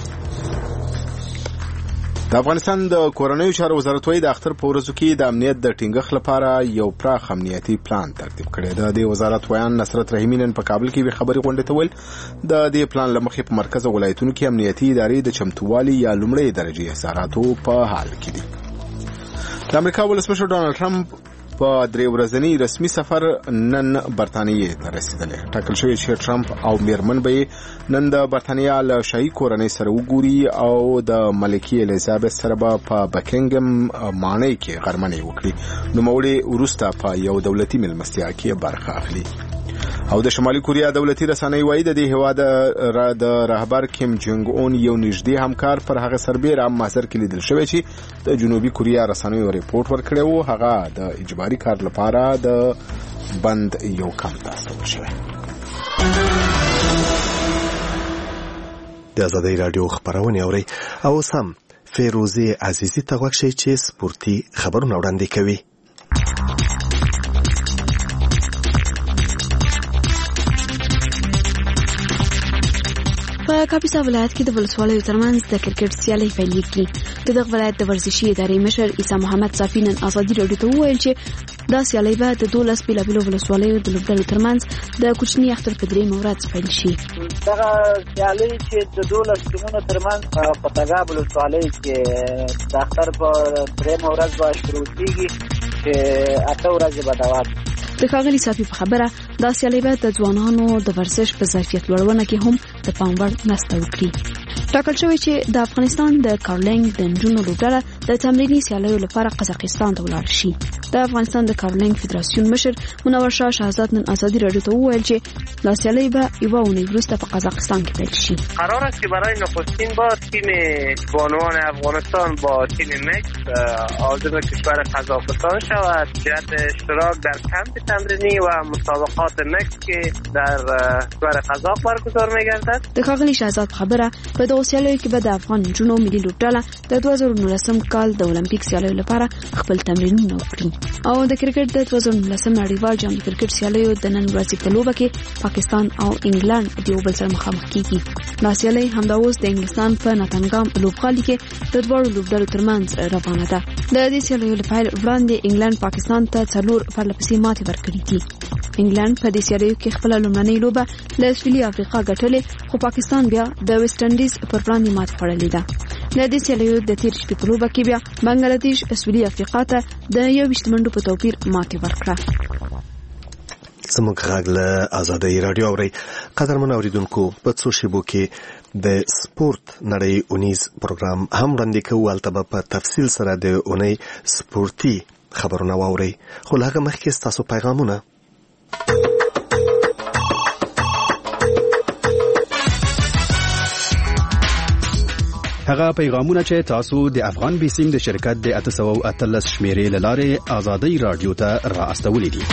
د افغانستان د کورنیو چارو وزارت وايي د اختر په ورځو کې د امنیت د ټینګښت لپاره یو پراخ امنیتي پلان ترتیب کړی دی. د وزارت ویان نصرت رحیمي نن په کابل کې خبري غونډه ته ویل د دې پلان لمخې په مرکز ولایتونو کې امنیتي ادارې د چمتووالي یا لومړۍ درجه حساراتو په حال کې دي. د امریکا ولسمشر ډانلډ ټرمپ په درې ورځنی رسمي سفر نن برتانیې ته رسیدلی. ټاکل شوی چې ټرمپ او میرمن به نن د برتانیا له شاهي کورنۍ سره وګوري او د ملکې الیزابت سره به په بکینګم ماڼۍ کې غرمنۍ وکړي. نوموړي وروسته په یو دولتي مېلمستیا کې برخه اخلي. او د شمالي کوریا دولتي رسنۍ وایي د دې هیواد د رهبر کیم جونګ اون یو نږدې همکار پر هغه سربېره هم محضر کې لیدل شوی چې د جنوبي کوریا رسنیو ریپورت ورکړی و هغه د اجباري کار لپاره د بند یو کمپ ته استول شوی. د آزادۍ راډیو خبرونه اوري او سم فیروزی عزیزی ته غوښتي چې سپورتي خبرونه وړاندې کوي. په کاپیسا ولایت کې د ولسوالیو ترمنځ د کرکټ سیالۍ پیلېږي. د دغه ولایت د ورزشي ادارې مشر عیسی محمد صافي نن آزادي راډیو ته وویل چې دا سیالۍ به د دولس بېلابېلو ولسوالیو د لوبډلو ترمنځ د کوچني اختر په درېیمه ورځ پیل شي. دغه سیالۍ چې د دولس ټیمونو ترمنځ په تګاب ولسوالۍ کې د اختر په درېیمه ورځ به شروع کېږي چې اته ورځې به دوام. د ښاغلي صافي په خبره دا سیالۍ به د ځوانانو د ورزش په ظرفیت لوړونه کې هم د پام وړ مرسته وکړي. ټاکل شوی چې د افغانستان د کارلینګ د نجونو لوبډله د تمریني سیالیو لپاره قزاقستان ته ولاړ شي. د افغانستان د کارلینګ فدراسیون مشر منور شاه شهزاد نن آزادی راډیو ته وویل چې دا سیالۍ به یوه اونۍ وروسته په قزاقستان کې پیل شي. قرار است که برای نخستین بار تیم بانوان افغانستان با تیم مکس عازم کشور قزاقستان شود جهت اشتراک در کمپ تمرینی و مسابقات مکس که در کشور قزاق برگزار می‌گردد. د ښاغلي شهزاد خبره په دغه سیالیو کې به د افغان نجونو ملي لوبډله د دوه زره نولسم کال د اولمپیک سیالیو لپاره خپل تمرینونه وکړي. او د کرکټ د دوه زره نولسم نړیوال جام د کرکټ سیالیو د نن ورځې په لوبه کې پاکستان او انګلند د یو بل سره مخامخ کیږي. دا سیالۍ همدا اوس د انګلستان په ناتنګام لوبغالي کې د دواړو لوبډلو ترمنځ روانه ده. د دې سیالیو له پیل وړاندې انګلند پاکستان ته څلور پرلپسې ماتې ورکړې دي. انګلند په دې سیالیو کې خپل لومړنۍ لوبه له سویلي افریقا ګټلې خو پاکستان بیا د ویسټ انډیز پر وړاندې ماتې خوړلې ده. د دې سیالیو د تیر شپې په لوبه کې بیا بنگلادیش سویلي افریقا ته د یوویشت منډو په توپیر ماتې ورکړه. زموږ غږ له آزادۍ راډیو اورئ. قدرمن اوریدونکو په څو شیبو کې د سپورت نړۍ اونیز پروګرام هم وړاندې کوو. هلته به په تفصیل سره د اونۍ سپورتي خبرونه واورئ. خو له هغه مخکې ستاسو پیغامونه. هغه پیغامونه چې تاسو د افغان بیسیم د شرکت د اته سوه او اتلس شمیرې له لارې آزادۍ راډیو ته را استولي دي.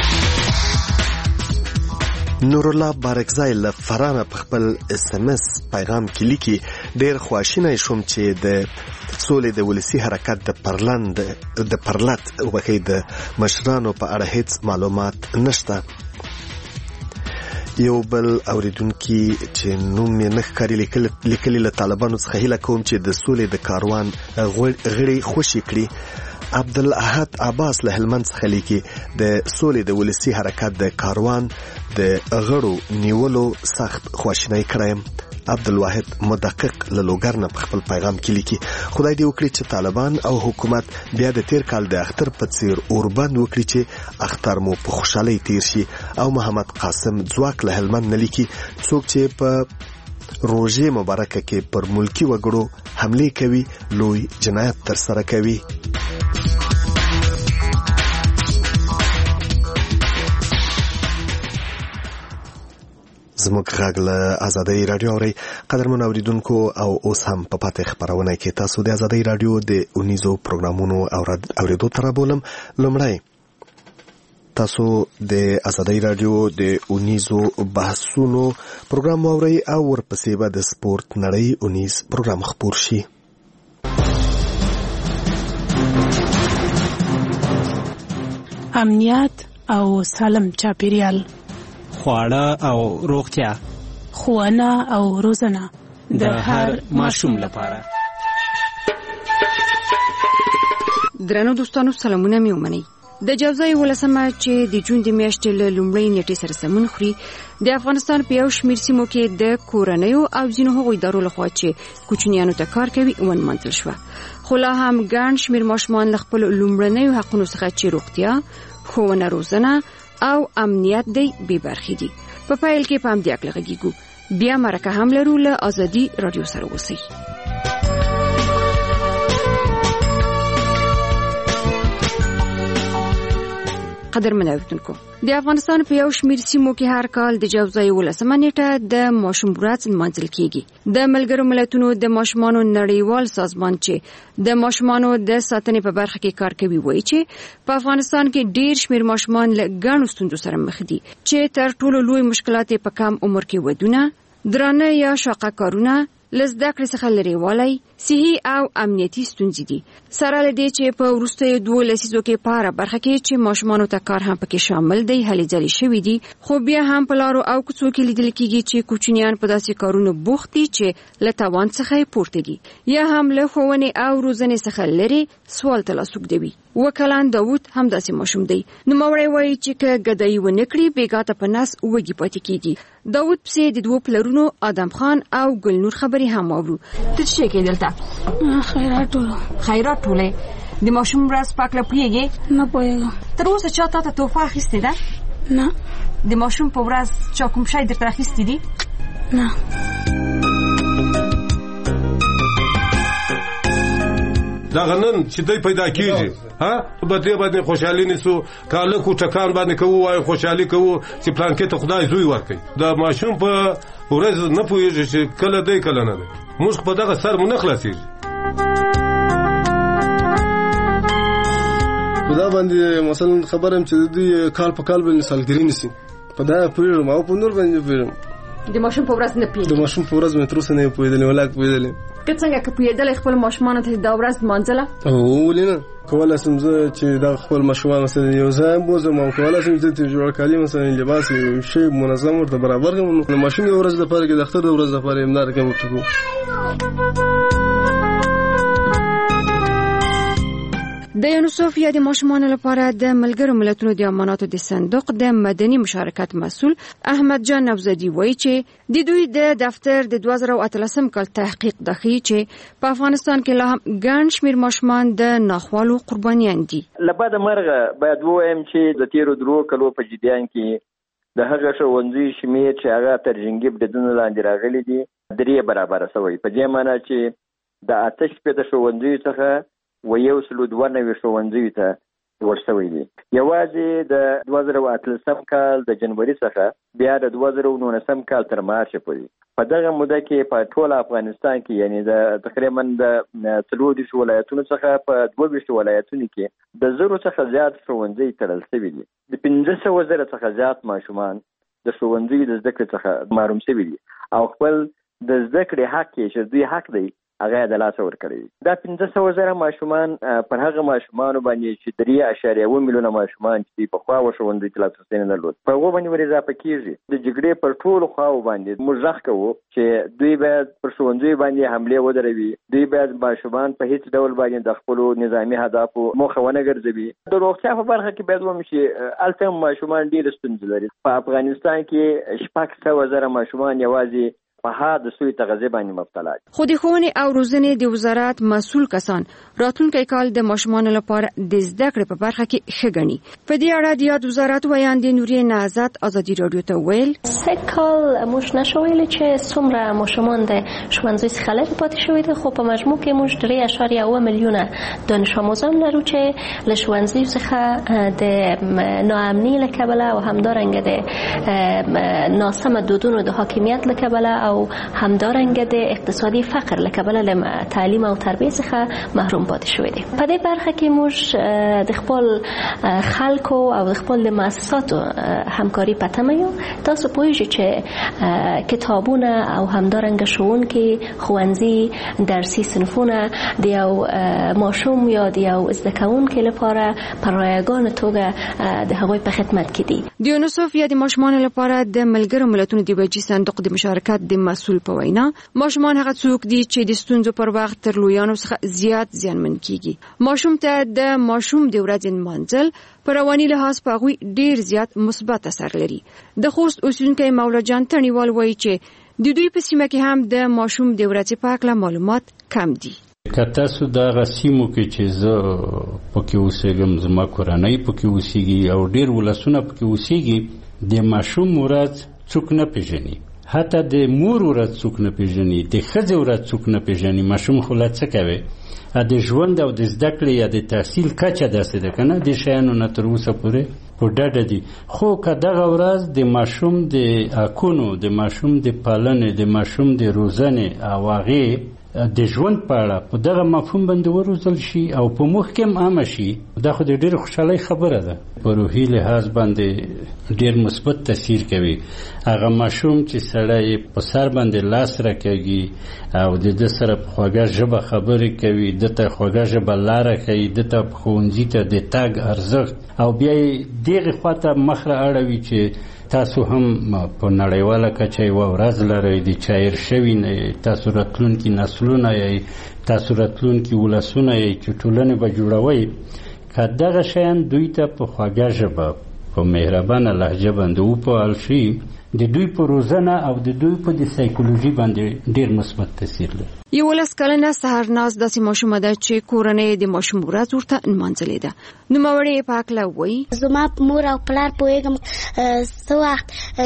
نورالله بارکزای له فرانه په خپل اس ام اس پیغام کې لیکي ډېر خواشینی شوم چې د سولې د ولسي حرکت د پرلند د پرلت وبخښئ د مشرانو په اړه هیڅ معلومات نشته. یو بل اوریدونکي چې نوم یې نه ښکاري لیکلي له طالبانو څخه هیله کوم چې د سولې د کاروان غړي خوشي کړي. عبدالاحد عباس له هلمند څخه لیکي د سولې د ولسي حرکت د کاروان د غړو نیولو سخت خواشینی کړم. عبدالواحد مدقق له لوګر نه په خپل پیغام کې لیکي خدای دې وکړي چې طالبان او حکومت بیا د تیر کال د اختر په څیر اوربند وکړي چې اختر مو په خوشحالۍ تیر شي. او محمد قاسم ځواک له هلمند نه لیکي څوک چې په روژې مبارکه کې پر ملکی وګړو حمله کوي لوی جنایت تر سره کوي. زموږ غږ له آزادۍ رادیو اوري. قدرمن اوریدونکو او اوس هم په پاتې خبرونه کې تاسو د آزادۍ رادیو د اونیزو پروګرامونو اوریدو تر بولم. لومړی تاسو د آزادۍ رادیو د اونیزو بحثونو پروګرام اوري او ورپسې به د سپورت نړۍ اونیز پروګرام خپور شي. امنیت او سالم چاپیریال، خواړه او روغتیا، ښوونه او روزنه د هر ماشوم لپاره. درنو دوستانو سلامونه مې ومنئ. د جوزای ولسمه چې د جون د میاشتې له لومړۍ نیټې سره سمون خوري د افغانستان په یو شمېر سیمو کې د کورنیو او ځینو هغو ادارو لخوا چې کوچنیانو ته کار کوي ونمانځل شوه. خو لا هم ګڼ شمېر ماشومان له خپلو لومړنیو حقونو څخه چې روغتیا، ښوونه، روزنه او امنیت دی بې برخې دي. په پیل کې په همدې هکله غږیږو. بیا مرکه هم لرو له آزادي رادیو سره اوسئ. قدرمن اوریدونکو، د افغانستان په یو شمېر سیمو کې هر کال د جوزای ولسمه نیټه د ماشوم ورځ نمانځل کیږي. د ملګرو ملتونو د ماشومانو نړیوال سازمان چې د ماشومانو د ساتنې په برخه کې کار کوي وایي چې په افغانستان کې ډېر شمېر ماشومان له ګڼو ستونزو سره مخ دي چې تر ټولو لوی مشکلات په کم عمر کې ودونه، درانه یا شاقه کارونه، له زده کړې څخه لرې والی، صحي او امنیتي ستونزې دي. سره له دې چې په وروستیو دوو لسیزو کې په هره برخه کې چې ماشومانو ته کار هم پکې شامل دی هلې ځلې شوي دي، خو بیا هم په لارو او کوڅو کې لیدل کېږي چې کوچنیان په داسې کارونو بوخت دي چې له توان څخه یې پورته دي یا هم له ښوونې او روزنې څخه لرې سوال ته لاس اوږدوي. وکلان داود هم داسې ماشوم دی. نوموړی وایي چې که ګدایي ونه کړي بېګا ته په نس وږي پاتې کېږي. داود پسې د دوو پلرونو ادم خان او ګلنور خبرې هم واورو. ته څه شی کوې دلته؟ خیرات ټولو. خیرات ټولې؟ د ماشوم ورځ په هکله پوهېږې؟ نه پوهېږم. تر اوسه چا تا ته تحفه اخیستې ده؟ نه. د ماشوم په ورځ چا کوم شی درته اخیستی دي؟ نه. دا غنن چې دوی پیدا کیږي ها په دې باندې خوشحالي نسو کاله کو ټکان باندې کوو وای خوشحالي کوو چې پلان کې ته خدای زوی ورکړي. دا ماشوم په ورځ نه پوهیږي چې کله دی کله نه دی. موږ په دغه سر مونږ خلاصيږي. په دا باندې مثلا خبرم چې دوی کال په کال باندې سالګری نسی په دا پوهیږم او په نور باندې پوهیږم. د ماشوم په ورځ نه پیږي. د ماشوم په ورځ مې تر اوسه نه پوهېدلې ولا پوهېدلې. که څنګه که پوهېدلی خپل ماشومانو ته دا ورځ نمانځله؟ او ولې نه کولی شم زه چې دا خپل ماشومان مثلا یو ځای هم بوځم او کولی شم چې ته جوړ کالي مثلا لباس یو شی منظم ورته برابر کړم. د ماشوم یو ورځ دپاره کې د اختر د ورځ دپاره امداد کوم ورته کوم. د یونیسف یا د ماشومانو لپاره د ملګرو ملتونو د اماناتو د صندوق د مدني مشارکت مسؤل احمد جان نوزادي وایي چې د دوی د دفتر د دوه زره اتلسم کال تحقیق د ښیي چې په افغانستان کې لا هم ګڼ شمېر ماشومان د ناخوالو قربانیان دي. له بده مرغه باید ووایم چې د تېرو درو کلو په جریان کې د هغه ښوونځیو شمېر چې هغه تر جنګي بریدونو لاندې راغلي دي درې برابره شوی. په دې معنی چې د اته شپېته ښوونځیو څخه و یو سلو دوه نوي ښوونځیو ته جوړ شوی دي. یوازې د دوه زره اتلسم کال د جنوري څخه بیا د دوه زره نولسم کال تر مارچه پورې په دغه موده کې په ټول افغانستان کې یعنی د تقریبا د څلور دېرشو ولایتونو څخه په دوه ویشتو ولایتونو کې د زرو څخه زیات ښوونځي تړل شوي دي. د پنځه سوه زره څخه زیات ماشومان د ښوونځي د زده کړې څخه محروم شوي دي او خپل د زده کړې حق یې چې دوی حق دی هغه د لاس ورکړي دا پنځه سوه زره ماشومان پر هغه ماشومانو باندې چې درې اعشاریه اوه میلیونه ماشومان چې په خوا ښوونځي کې لاسرسی نه درلود په هغو باندې ور اضافه کیږي د جګړې پر ټولو خواو باندې موږ غږ کوو چې دوی باید پر ښوونځیو باندې حملې ودروي دوی باید ماشومان په هیڅ ډول باندې د خپلو نظامي اهدافو موخه ونه ګرځوي د روغتیا په برخه کې باید وم چې هلته هم ماشومان ډېرې ستونزې لري په افغانستان کې شپږ سوه زره ماشومان یوازې په ها د سوی تغذیه باندې مبتلا دي. خو د ښوونې او روزنې د وزارت مسؤل کسان راتلونکي کال د ماشومانو لپاره د زده کړې په برخه کې ښه ګڼي. په دې اړه د یاد وزارت ویاندې نوري نهضت ازادي رادیو ته ویل سه کال موږ نشو ویلي چې څومره ماشومان د ښوونځي څخه لرې پاتې شوي دي خو په مجموع کې موږ درې اعشاریه اوه میلیونه دانش آموزان لرو چې له ښوونځي څخه د ناامنۍ له کبله او همدارنګه د ناسم دودونو د حاکمیت له کبله او همدارنګه د اقتصادي فقر له کبله له تعلیم او تربیه څخه محروم پاتې شوي دي. په دې برخه کې موږ د خپل خلکو او د خپل مؤسساتو همکاري پته یو تاسو پوهیږئ چې کتابونه او همدارنګه ښوونکي ښوونځي درسي صنفونه د یو ماشوم یا د یو زده کوونکي لپاره په رایگان توګه د هغوی په خدمت کې دي. د یونیسف یا د ماشومانو لپاره د ملګرو ملتونو د بجې صندوق د مشارکت د مسؤل په وینا ماشومان هغه څوک دي چې د ستونزو پر وخت تر لویانو څخه زیات زیانمن کیږي. ماشوم ته د ماشوم د ورځې منځل پر رواني لحاظ په هغوی ډیر زیات مثبت اثر لري. د خوست اوسیدونکی مولا جان تڼیوال وایي چې د دوی په سیمه کې هم د ماشوم د ورځې په اړه معلومات کم دي. که تاسو دغه سیمو کې چې زه پکې اوسېږم زما کورنۍ پکې اوسېږي او ډیر ولسونه پکې اوسېږي د ماشوم ورځ څوک نه پیژني حتی د مور ورځ څوک نه پیژني د ښځې ورځ څوک نه پیژني. ماشوم خو لا څه کوي د ژوند او د زده کړې یا د تحصیل کچه داسې ده که نه د شیانو نه تر اوسه پورې په ډډه دي. خو که دغه ورځ د ماشوم د حقونو د ماشوم د پالنې د ماشوم د روزنې او هغې د ژوند په اړه په دغه مفهوم باندې وروزل شي او په موږ کې هم عامه شي دا خو د ډېر خوشحالۍ خبره ده. په روحي لحاظ باندې ډېر مثبت تاثیر کوي. هغه ماشوم چې سړی په سر باندې لاس راکږي او د ده سره په خوږه ژبه خبرې کوي د ته خوږه ژبه لاره کوي د ته ښوونځي ته د تګ ارزښت او بیا یې دغې خوا ته مخ را اړوي چې تاسو هم په نړیواله کچه یوه ورځ لرئ د چایر شوي نه تاسو راتلونکي نسلونه یې تاسو راتلونکي ولسونه یې چې ټولنې به جوړوئ که دغه شیان دوی ته په خوږه ژبه په مهربانه لهجه باندې وپوهل شي د دوی په روزنه او د دوی په د سایکولوژي باندې ډېر مثبت تاثیر لري. یولس کلنه سهرناز داسې ماشومه ده چې کورنۍ د ماشوم ورځ ورته نمانځلې ده. نوموړې یې په هکله وایي زما مور او پلار پوهېږم څه وخت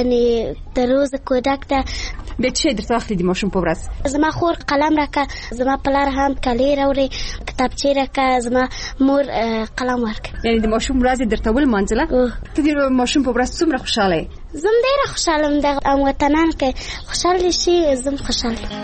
د روزه کودک ته بیا څه شی درته اخلي د ماشوم په ورځ؟ زما خور قلم راکړه زما پلار هم کالي راوړي کتابچې راکړه زما مور قلم ورکړه. یعنې د ماشوم ورځ یې درته ولمانځله؟ ته د ماشوم په ورځ څومره خوشحاله یې؟ زم ډېره خوشحاله یم. دغه هموطنان که خوشحاله شي زم خوشحاله یم.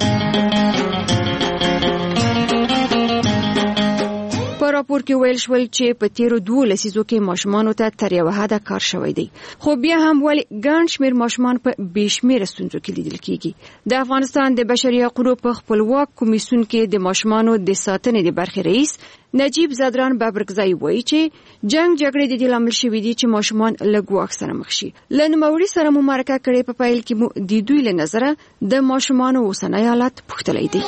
په راپور کې ویل شول چې په تیرو دوو لسیزو کې ماشومانو ته تر یوه حده کار شوی دی خو بیا هم ولې ګڼ شمېر ماشومان په بې شمېره ستونزو کې لیدل کېږي. د افغانستان د بشري حقوقو په خپلواک کمیسیون کې د ماشومانو د ساتنې د برخې رئیس نجیب زادران بابرکزی وایي چې جنگ جګړې د دې لامل شوي دي چې ماشومان له ګواښ سره مخ شي. له نوموړي سره مو مرکه کړې په پیل کې مو د دوی له نظره د ماشومانو اوسنی حالت پوښتلی دی.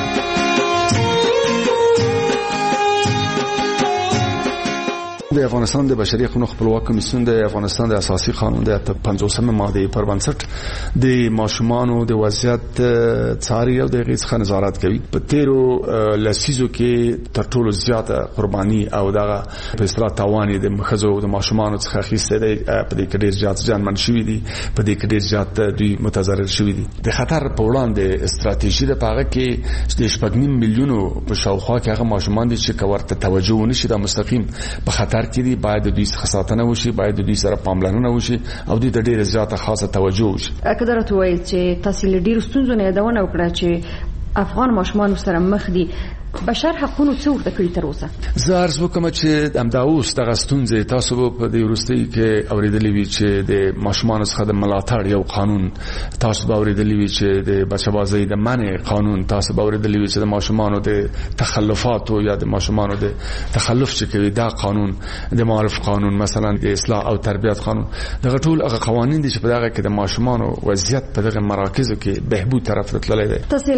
د افغانستان د بشري حقوقو خپلواک کمیسیون د افغانستان د اساسي قانون د پنځوسمې ماده پر بنسټ د ماشومانو د وضعیت څاري او د هغې څخه نظارت کوي. په تیرو لسیزو کې تر ټولو زیاته قرباني او دغه په اصطلاح تاوان د ښځو د ماشومانو څخه اخیستی دی. په دې کې ډېر زیات زیانمن شوي دي په دې کې ډېر زیات دوی متضرر شوي دي. د خطر په وړاندې استراتیژي ده په هغه کې د شپږ نیم میلیونو په شاوخوا کې هغه ماشومان دي چې که ورته توجه ونه شي دا مستقیم په خطر کې دي. باید د دوی څخه ساتنه وشي باید د دوی سره پاملرنه وشي او دوی ته ډېره زیاته خاصه توجه وشي. که دا راته ووایئ چې تاسې له ډېرو ستونزو نه یادونه وکړه چې افغان ماشومان سره مخ دي بشر حقونو څو ورته کړی تر اوسه؟ زه عرض وکم چې همدا اوس دغه ستونزې تاسو په دې وروستي کې اوریدلې وی چې د ماشومان څخه د ملاتړ یو قانون، تاسو به اوریدلې وی چې د بچبازۍ د منع قانون، تاسو به اوریدلې وی چې د ماشومان د تخلفات یا د ماشومان د تخلف چې کوي دا قانون، د معرف قانون، مثلا د اصلاح او تربیت قانون، دغه ټول هغه قوانین دي چې په دغه کې د ماشومان وضعیت په دغه مراکزو کې بهبود طرف ته تللی دی. تاسو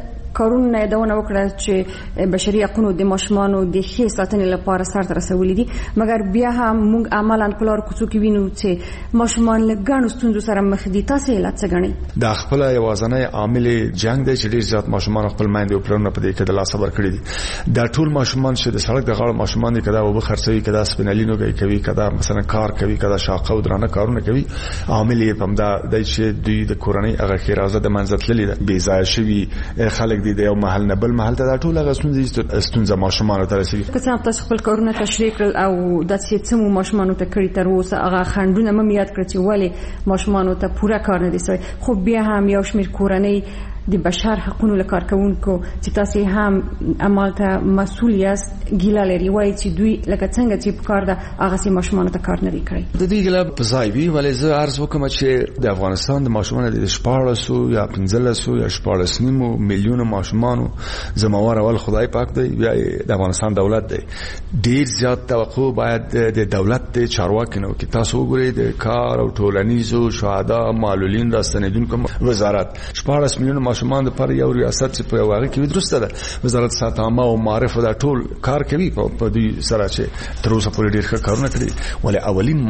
کارونه یادونه وکړه چې بشري حقوقو د ماشومانو د ښې ساتنې لپاره سره رسولې دي، مګر بیا هم موږ عملاً په لار کوڅو کې وینو چې ماشومان له ګڼو ستونزو سره مخ دي. تاسو علت څه ګڼئ؟ دا خپل یوازینی عامل جنگ دی چې ډېر زیات ماشومان خپل میندې او پلرونه په دې کې د لاس خبر کړي دي. دا ټول ماشومان چې د سړک د غاړه ماشومان دي، کدا وب خرڅوي، کدا سپینالینو کوي، کدا مثلا کار کوي، کدا شاقه او درانه کارونه کوي، عامل یې هم دا دی چې دوی د کورنۍ هغه خیرازه د منځ تللې ده، بې ځای شوي خلک دي د یو محل نه بل محل ته، دا ټول هغه ستونزې ستونزه ماشومان ته رسېږي. که څه تاسو خپل کارونه تشریح کړل او د څه مو ماشومان ته کړی تر اوسه هغه خندونه مې یاد کړ چې ولی ماشومان ته پوره کار نه دي سوی، خو بیا هم یو شمېر کورنۍ د بشر حقوقو لکار کوونکو چې تاسو هم عملته مسؤل یاست ګیله لري، وایي چې دوی لکه څنګه چې په کار ده هغه سي ماشومان ته کار نه دی کړی. د دې ګیله په ځای وی ولې زه عرض وکم چې د افغانستان د ماشومان د شپاړس یا پنځلس یا شپاړس نیمو میلیونو ماشومانو زموار اول خدای پاک دی، بیا د افغانستان دولت دی. ډیر زیات توقع باید د دولت د چارواکو نو کې تاسو وګورئ د کار او ټولنیزو شهدا معلولین راستنیدونکو وزارت شپاړس میلیون ماشومان د پر یو ریاست چې په واقع کې درسته ده، وزارت صحت عامه او معرف دا ټول کار کوي په دې سره چې تر اوسه پورې ډیر ښه کارونه کړي. ولې اولین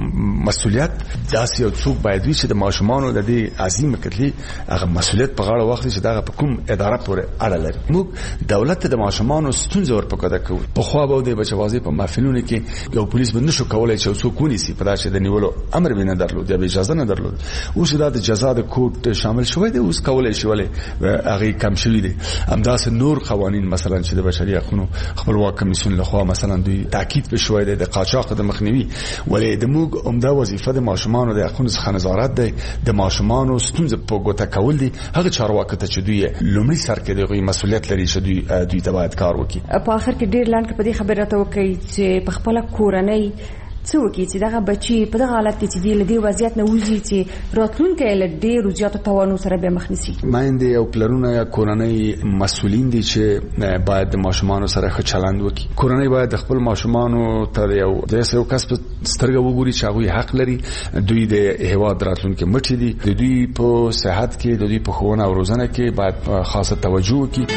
مسؤلیت داسې یو څوک باید وي چې د ماشومانو د دې عظیمه کتلې هغه مسؤلیت په غاړه واخلي چې دا په کوم اداره پورې اړه لري. موږ دولت د ماشومانو ستونزې ورپکده کوو. په خو به د بچوازي په محفلونو کې یو پولیس به نشو کولای چې څوک ونیسي په داسې د نیولو امر به نه درلود یا اجازه نه درلود. اوس دا د جزا د کوډ شامل شوی دی، اوس کولای شي ولې هغه کم شوی دی. همداسې نور قوانین مثلا چې د بشري حقوقو خپلواک کمیسیون لخوا مثلا دوی تاکید به شوی دی د قاچاق د مخنیوي. ولې د موږ عمده وظیفه د ماشومانو د حقوقو څخه نظارت دی، د ماشومانو ستونزې په ګوته کول دي. هغه چارواکي ته چې دوی لومړی سر کې دغه مسؤلیت لري چې دوی دوی ته باید کار وکړي. په اخر کې ډیر لاند په دې خبره ته وکړي چې په خپل کورنۍ څه وکړي چې دغه بچي په دغه حالت کې چې دی له دې وضعیت نه وځي چې راتلونکي له ډېرو زیاتو تاوانونو سره به مخ نشي. مایندې او پلرونه یا کورنۍ مسؤلین دي چې باید د ماشومانو سره ښه چلند وکړي. کورنۍ باید د خپل ماشومانو ته یو داسې یو کس په سترګه وګوري چې هغوی حق لري، دوی د هېواد راتلونکي مټې دي، د دوی په صحت کې، د دوی په ښوونه او روزنه کې باید خاصه توجه وکړي.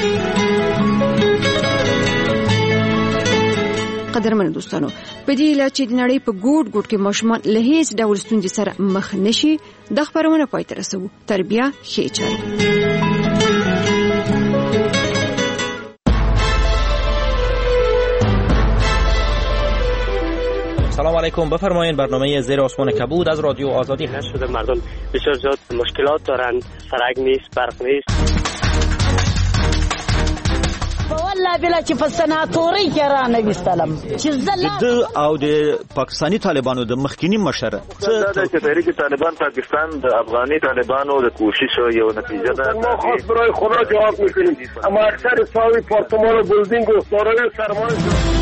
قدرمن دوستانو، په دې اله چې د نړۍ په ګوټ ګوټ کې ماشومان له هیڅ ډول ستونزې سره مخ نشي، د خبرونه پای ته رسوو. تربیه ښه چارې. سلام علیکم، بفرمایید. برنامه زیر آسمان کبود از رادیو آزادی هست. شده مردم بسیار زیاد مشکلات دارند، سرک نیست، برق نیست. والله بلا چې په سناتوري کې را نه وستلم چې زله او د پاکستانی طالبانو د مخکینی مشر څه د تحریک طالبان پاکستان د افغاني طالبانو د کوشش یو نتیجه ده. ما خاص برای خدا جواب میکنیم، اما اکثر صاحب پارتمان و بلدینگ و دارای سرمایه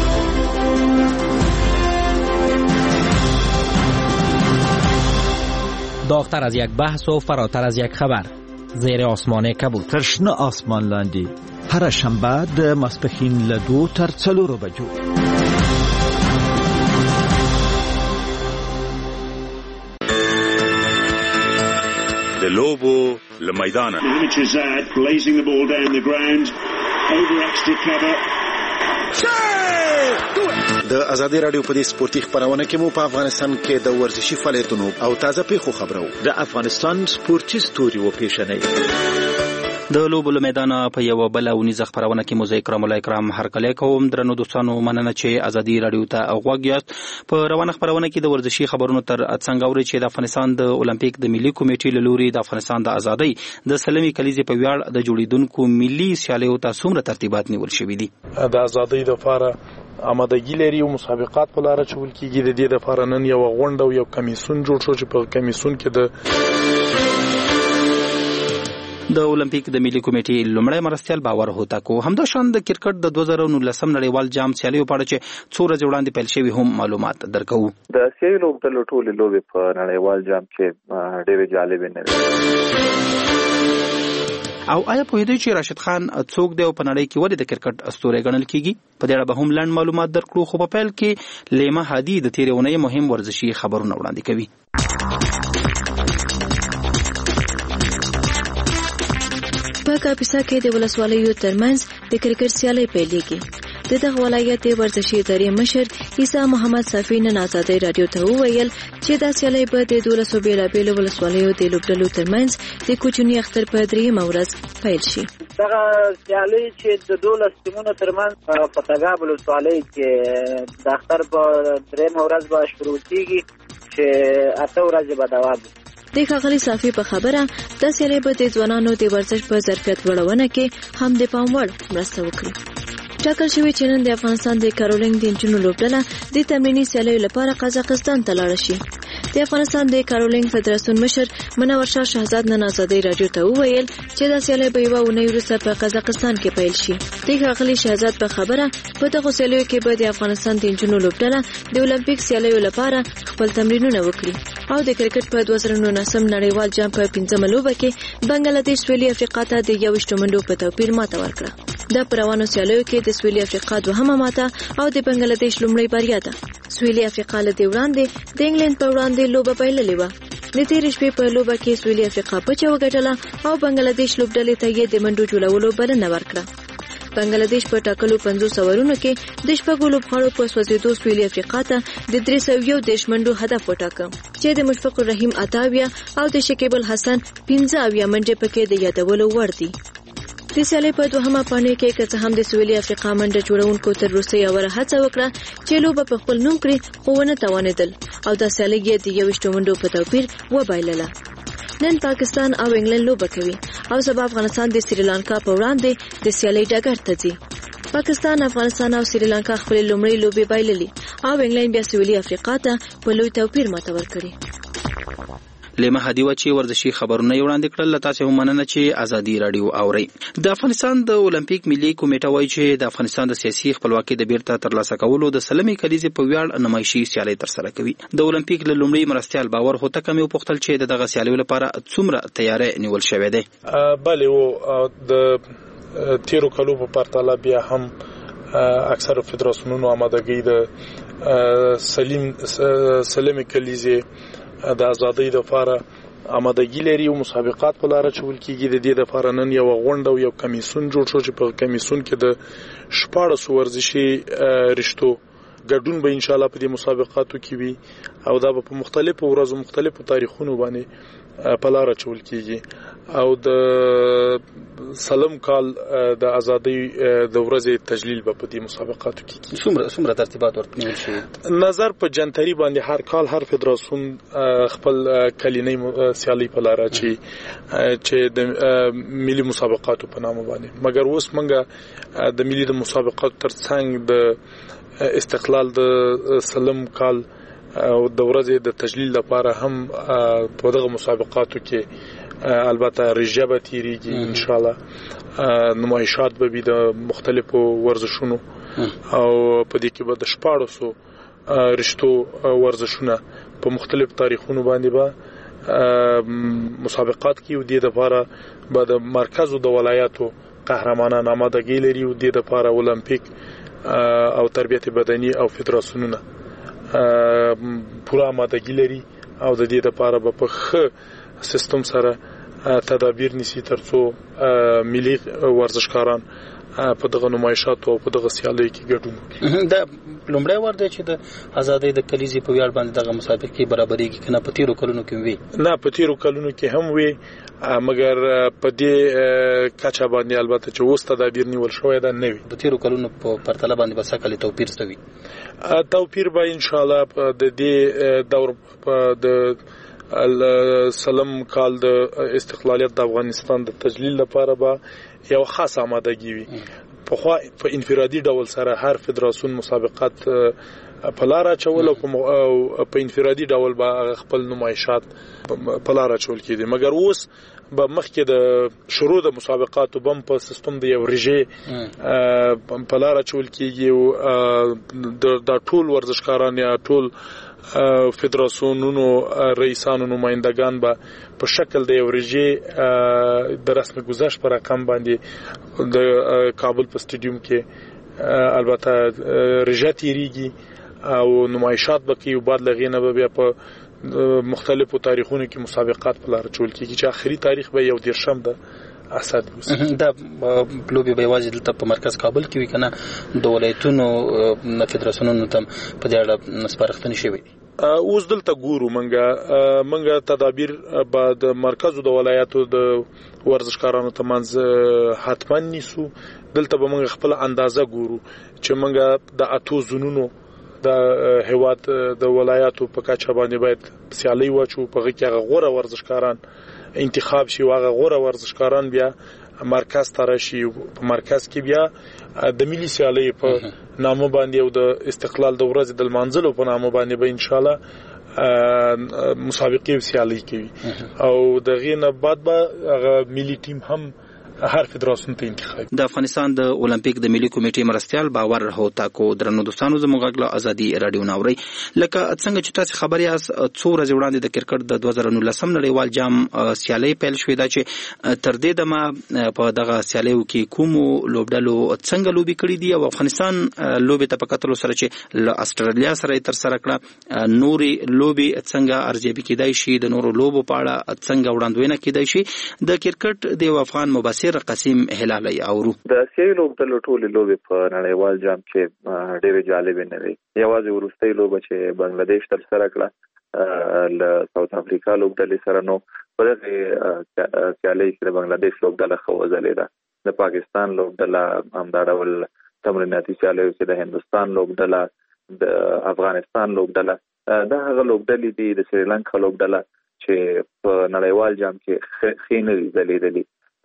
داغتر از یک بحث و فراتر از یک خبر. زیر آسمان کبود. ترشنه آسمان لاندی هر شنبه د ماسپښین له دوه تر څلورو بجو. د لوبو له میدانه د ازادي رادیو په دې سپورتي خبرونه کې مو په افغانستان کې د ورزشي فعالیتونو او تازه پیښو خبرو د افغانستان سپورتي ستوري و پیښنې د لوبو له میدانه په یو بل او نيزه خبرونه کې مو کرام الله کرام هرکلی کوم. درنو دوستانو، مننه چې ازادي رادیو ته غوږ یاست. په روانه خبرونه کې د ورزشي خبرونو تر څنګ اوري چې د افغانستان د اولمپیک د ملي کمیټې له لوري د افغانستان د ازادۍ د سلمي کلیزې په ویاړ د جوړیدونکو ملي سیالیو ته څومره ترتیبات نیول شوي دي. د ازادۍ لپاره آمادګي لري او مسابقات په لار چول کېږي. د دې لپاره نن یو غونډه او یو کمیسون جوړ شو چې په کمیسون کې د د اولمپیک د ملي کمیټې لومړی مرستیال باور هوتاکو همداشان د کرکټ د دوه زره نولسم نړیوال جام سیالیو په اړه چې څو ورځې وړاندې پیل شوي هم معلومات درکوو. د سیالیو لوبډلو ټولې لوبې په نړیوال جام کې ډېرې جالبې نه وي. او آیا پوهېدئ چې راشد خان څوک دی او په نړۍ کې ولې د کرکټ اسطوره ګڼل کیږي؟ په دې اړه به هم لنډ معلومات درکړو، خو په پیل کې لیما هادي د تېرې اونۍ مهم ورزشي خبرونه وړاندې کوي. په کاپیسا کې د ولسوالیو ترمنځ د کرکټ سیالي پیلېږي. د دغه ولایت ورزشي ادارې مشر عیسی محمد صافي نن آزادۍ رادیو ته وویل چې دا سیالي به د دولسو بېلابېلو ولسوالیو د لوبډلو ترمنځ د کوچني اختر په درېیمه ورځ پیل شي. دغه سیالي چې د دولس ټیمونو ترمنځ په تګاب ولسوالۍ کې د اختر په درېیمه ورځ به شروع کېږي چې اته ورځې به دوام وکړي. د ښاغلي صافي په خبره دا سیالي به د ځوانانو د ورزش په ظرفیت لوړونه کې هم د پام وړ مرسته وکړي. ټاکل شوی چې نن د افغانستان د کارولینګ د نجونو لوبډله د تمریني سیالیو لپاره قزاقستان ته لاړه شي. د افغانستان د کارولینګ فدراسیون مشر منور شاه شهزاد نن آزادۍ رادیو ته وویل چې دا سیالي به یوه اونۍ وروسته په قزاقستان کې پیل شي. د ښاغلي شهزاد په خبره په دغو سیالیو کې به د افغانستان د نجونو لوبډله د اولمپیک سیالیو لپاره خپل تمرینونه وکړي او د کرکټ په دوه زره نولسم نړیوال جام په پنځمه لوبه کې بنګلادیش سویلي افریقا ته د یوویشتو منډو په توپیر ماته ورکړه. دا په روانو سیالیو کې د سویلي افریقا دوهمه ماته او د بنګلادیش لومړۍ بریا ده. سویلي افریقا له دې وړاندې د انګلند په وړاندې لوبه پیللې وه. د تېرې شپې په لوبه کې سویلي افریقا پچه وګټله او بنګلادیش لوبډلې ته یې د منډو جوړولو بلنه ورکړه. بنګلادیش په ټاکلو پنځوس اورونو کې د شپږو لوبغاړو په سوځېدو سویلي افریقا ته د درې سوه یو دېرش منډو هدف وټاکه چې د مشفق الرحیم اته اویا او د شکیب الحسن پنځه اویا منډې پکې د یادولو وړ دي. د سیالۍ په دوهمه پاڼې کې که څه هم د سویلي افریقا منډه جوړونکو تر وروستۍ اوره هڅه وکړه چې لوبه په خپل نوم کړي، خو ونه توانېدل او دا سیالۍ یې د یوویشتو منډو په توپیر وبایلله. نن پاکستان او انګلند لوبه کوي او سبا افغانستان د سریلانکا په وړاندې د سیالۍ ډګر ته ځي. پاکستان، افغانستان او سریلانکا خپل لومړی لوبې بایللې او انګلند بیا سویلي افریقا ته په لوی توپیر ماته ورکړي. لیما هادي و چې ورزشي خبرونه یې وړاندې کړل. له تاسې هم مننه چې ازادي راډیو اورئ. د افغانستان د اولمپیک ملي کمیټه وایي چې د افغانستان د سیاسي خپلواکۍ د بیرته ترلاسه کولو د سلمې کلیزې په ویاړ نمایشي سیالۍ ترسره کوي. د اولمپیک له لومړي مرستیال باور هوتک مې وپوښتل چې د دغه سیالیو لپاره څومره تیاری نیول شوی دی. بله و د تیرو کلو په پرتله بیا هم اکثر فدراسیونونو آمادګۍ د سلیم سلمې کلیزې د ازادۍ لپاره آمادګي لري او مسابقات په لار چول کیږي. د دې لپاره نن یو غونډه او یو کمیسون جوړ شو چې په کمیسون کې د شپاړس ورزشي رشتو ګډون به ان شاء الله په دې مسابقاتو کې وي او دا په مختلفو ورځو مختلفو تاریخونو باندې په لار چول کیږي. او د سلم کال د ازادۍ د ورځې تجلیل به په دې مسابقاتو کې کیږي. څومره څومره ترتیبات ورته نیول شوي؟ نظر په جنتري باندې هر کال هر فدراسیون خپل کلینی سیالي په لار اچي چې د ملي مسابقاتو په نامه باندې. مګر اوس موږ د ملي د مسابقاتو ترڅنګ د استقلال د سلم کال او د ورځې د تجلیل لپاره هم په دغه مسابقاتو کې البته رجبه تیریږي ان شاء الله. نمایشات به وي د مختلفو ورزشونو او په دې کې به د شپاړسو رشتو ورزشونه په مختلف تاریخونو باندې به مسابقات کې او د لپاره به د مرکز او د ولایاتو قهرمانان آمادګي لري او د لپاره اولمپیک او تربیت بدني او فدراسیونونه پوره آمادګي لري او د دې لپاره به په ښه سیستم سره تدابیر نیسي ترڅو ملي ورزشکاران په دغه نمایشاتو او په دغه سیالیو کې ګډون وکړي. دا لومړی وار دی چې د ازادۍ د کلیزې په ویاړ باندې دغه مسابقې برابرېږي که نه په تېرو کلونو کې وي؟ نه، په تېرو کلونو کې هم وي، مګر په دې کچه باندې البته چې اوس تدابیر نیول شوی ده نه وي. د تېرو کلونو په پرتله باندې به څه کلي توپیر څه وي؟ توپیر به انشاءالله د دې دور په د سلم کال د استقلالیت د افغانستان د تجلیل لپاره به یو خاص آمادګي وي. په په انفرادي ډول سره هر فدراسیون مسابقات په لار اچول او په انفرادي ډول به خپل نمایشات په لار اچول کېدي. مګر اوس به مخکې د شروع د مسابقاتو بم په سیستم د یو رژې په لار چول کیږي او د ټول ورزشکاران یا ټول فدراسیونونو رئیسانو نمائندگان به په شکل د یو رژې د رسم گذشت پر رقم باندې د کابل په سټیډیوم کې البته رژه تیریږي او نمایشات بکی او بعد لغینه به بیا په مختلفو تاریخونو کې مسابقات په لار چول کیږي چې اخري تاریخ به یو دیرشم ده اسد دا لوبي به واجب دلته په مرکز کابل کې وی کنه د ولایتونو فدراسیونونو تم په دې اړه نسپارښتنې شوې اوس دلته ګورو منګه منګه تدابیر بعد مرکز د ولایتو د ورزشکارانو تمنځ حتما نیسو دلته به منګه خپل اندازه ګورو چې منګه د اتو زونونو د هواد د ولایتو په کچه باندې باید سیالي واچو په غوږه غوړه ورزشکاران انتخاب شي واغه غوړه ورزشکاران بیا مرکز ترشي په مرکز کې بیا د ملي سیالي په نامه باندې او د استقلال د ورځ د منځلو په نامه باندې به ان شاء الله مسابقې سیالي کوي او د غینه بعد به ملي ټیم هم هر فدراسیون ته انتخاب د افغانستان د اولمپیک د ملي کمیټې مرستيال باور هوتا کو درنو دوستانو زموږ غلا ازادي رادیو ناوري لکه څنګه چې تاسو خبري اس څو ورځې وړاندې د کرکټ د دوه زره نولسم نړیوال جام سیالي پیل شوې ده چې تر دې دمه په دغه سیالیو کې کوم لوبډلو څنګه لوبي کړې دي او افغانستان لوبي ته پکاتلو سره چې له استرالیا سره تر سره کړه نوري لوبي څنګه ارزیابي کیدای شي د نورو لوبو په اړه څنګه وړاندوینه کیدای شي د کرکټ د افغان مبصر قسیم هلالي اورو د سیالي لوبډلو ټولې لوبې په نړیوال جام کې ډېرې جالبې نه وي یوازې وروستۍ لوبه چې بنگلاديش تر سره کړه له ساوث افریقا لوبډلې سره نو په دغه سیالي کې د بنگلاديش لوبډله ښه وځلېده د پاکستان لوبډله همدا ډول تمریناتي سیالیو کې د هندوستان لوبډله د افغانستان لوبډله دا هغه لوبډلې دي د سریلانکا لوبډله چې په نړیوال جام کې ښې نه دي ځلېدلې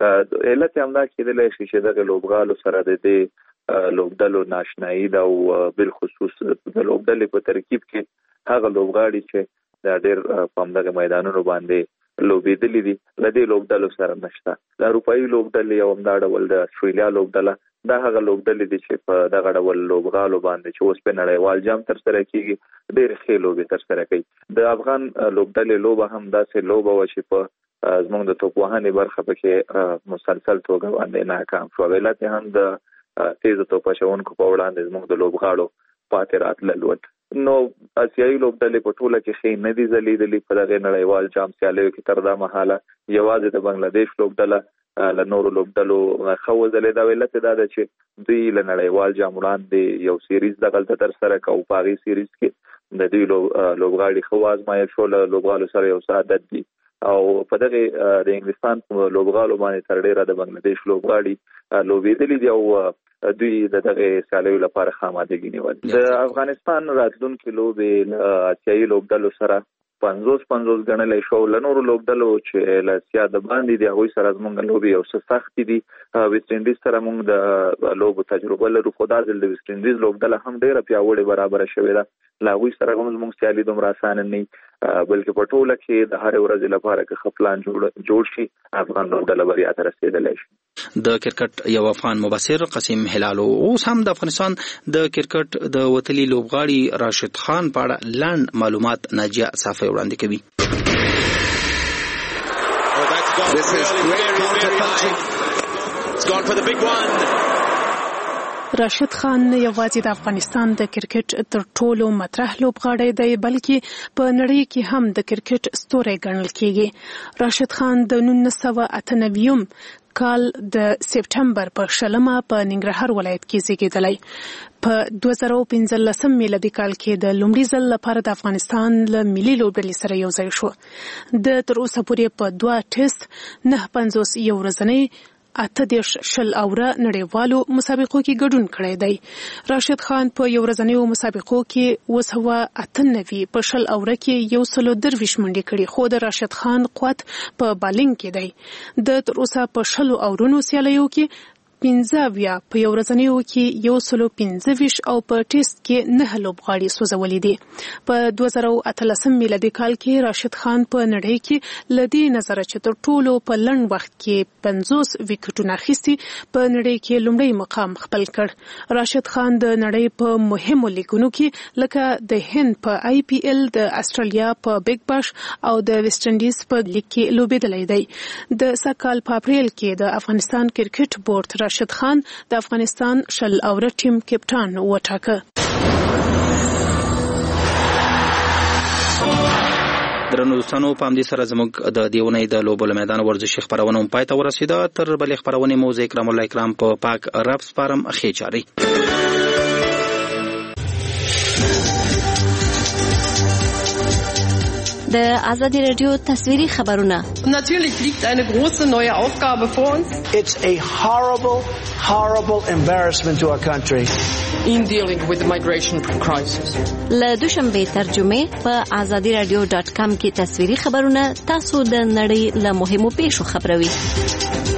علت همدا کېدلی شي چې دغه لوبغالو سره د دې لوبډلو ناشنایي ده او بالخصوص د لوبډلې په ترکیب کې هغه لوبغاړي چې د ډېر په همدغه میدانونو باندې لوبېدلي دي له دې لوبډلو سره نشته د اروپایي لوبډلې او همدا ډول د استرالیا لوبډله دا هغه لوبډلې دي چې په دغه ډول لوبغالو باندې چې اوس په نړیوال جام تر سره کېږي ډېرې ښې لوبې تر سره کوي د افغان لوبډلې لوبه هم داسې لوبه وه چې په زموږ د توپ وهنې برخه پکې مسلسل توګه باندې ناکام شو علت هم د تیز توپ اچونکو په وړاندې زموږ د لوبغاړو پاتې راتلل نو اسیایي لوبډلې په ټوله کې ښې نه دي ځلېدلې په دغه نړیوال جام سیالیو کې تر دا مهاله یوازې د بنگلاديش لوبډله له نورو لوبډلو ښه وځلېده او علت دا ده چې دوی له نړیوال جام وړاندې یو سیریز دغلته تر سره کوي په هغې سیریز کې د دوی لوبغاړي ښه وازمایل شو له لوبغاړو سره یو څه عادت دي او په دغه د انګلستان لوبغالو باندې تر ډیره د بنگلاديش لوبغاړي لوبېدلي دي او دوی دغه سیالیو لپاره خامادګي نیولې د افغانستان راتلونکي لوبې اسیایي لوبډلو سره پنځوس پنځوس ګڼلی شو له نورو لوبډلو چې له اسیا د باندې دي هغوی سره زموږ لوبې یو څه سختې دي ویسټ انډیز سره موږ د لوبو تجربه لرو خو دا ځل د ویسټ انډیز لوبډله هم ډېره پیاوړې برابره شوې ده له هغوی سره هم زموږ سیالي دومره اسانه نه بلکې په ټوله کې د هرې ورځې لپاره که ښه پلان جوړ شي افغان لوبډله بریا ته رسېدلی شي د کرکټ یو افغان مبصر قسیم هلالو اوس هم د افغانستان د کرکټ د وتلي لوبغاړي راشد خان په اړه لنډ معلومات ناجیه صافی وړاندې کوي راشد خان یوازې د افغانستان د کرکټ تر ټولو مطرح لوبغاړی دی بلکې په نړۍ کې هم د کرکټ ستوری ګڼل کیږي راشد خان د نولس سوه اته نوي کال د سپټمبر په شلمه په ننګرهار ولایت کې زیږیدلی په دوه زره پنځلسم میلادي کال کې د لومړي ځل لپاره د افغانستان له ملي لوبډلې سره یو ځای شو د تر اوسه پورې په دوه ټیسټ نه پنځوس یو ورځنۍ اته دیرش شل اوره نړیوالو مسابقو کې ګډون کړی دی راشد خان په یو ورځنیو مسابقو کې اوه سوه اته نوي په شل اوره کې یو سلو درویشت منډې کړي خو د راشد خان قوت په بالینګ کې دی د تر اوسه په شلو اورونو سیالیو کې پنځه اویا په یو ورځنیو کې یو سلو پنځه ویشت او په ټیسټ کې نه لوبغاړي سوځولي دي. په دوه زره اتلسم میلادي کال کې راشد خان په نړۍ کې لدی نظر چې تر ټولو په لنډ وخت کې پنځوس وکټونه اخیستي په نړۍ کې لومړی مقام خپل کړ. راشد خان د نړۍ په مهمو لیګونو کې لکه د هند په آی پی ایل، د استرالیا په بیگ باش او د ویسټ انډیز په لیګ کې لوبېدلی دی. د سکهال په اپریل کې د افغانستان کرکټ بورډ راشد خان د افغانستان شل اوره ټیم کپټان وټاکه. درنو دوستانو، په همدې سره زموږ د دیونۍ د لوبو له میدان ورزشي خپرونه هم پای ته ورسېده. تر بلې خپرونې مو زه اکرام الله اکرام په پاک رب سپارم. ښې چارې. د آزادی رادیو تصویری خبرونه. Natürlich liegt eine große neue Aufgabe vor uns. It's a horrible, horrible embarrassment to our country. In dealing with the migration crisis. له دوشنبه ترجمه په آزادی رادیو ډاټ کام کې تصویری خبرونه تاسو د نړۍ له مهمو پیښو خبروي.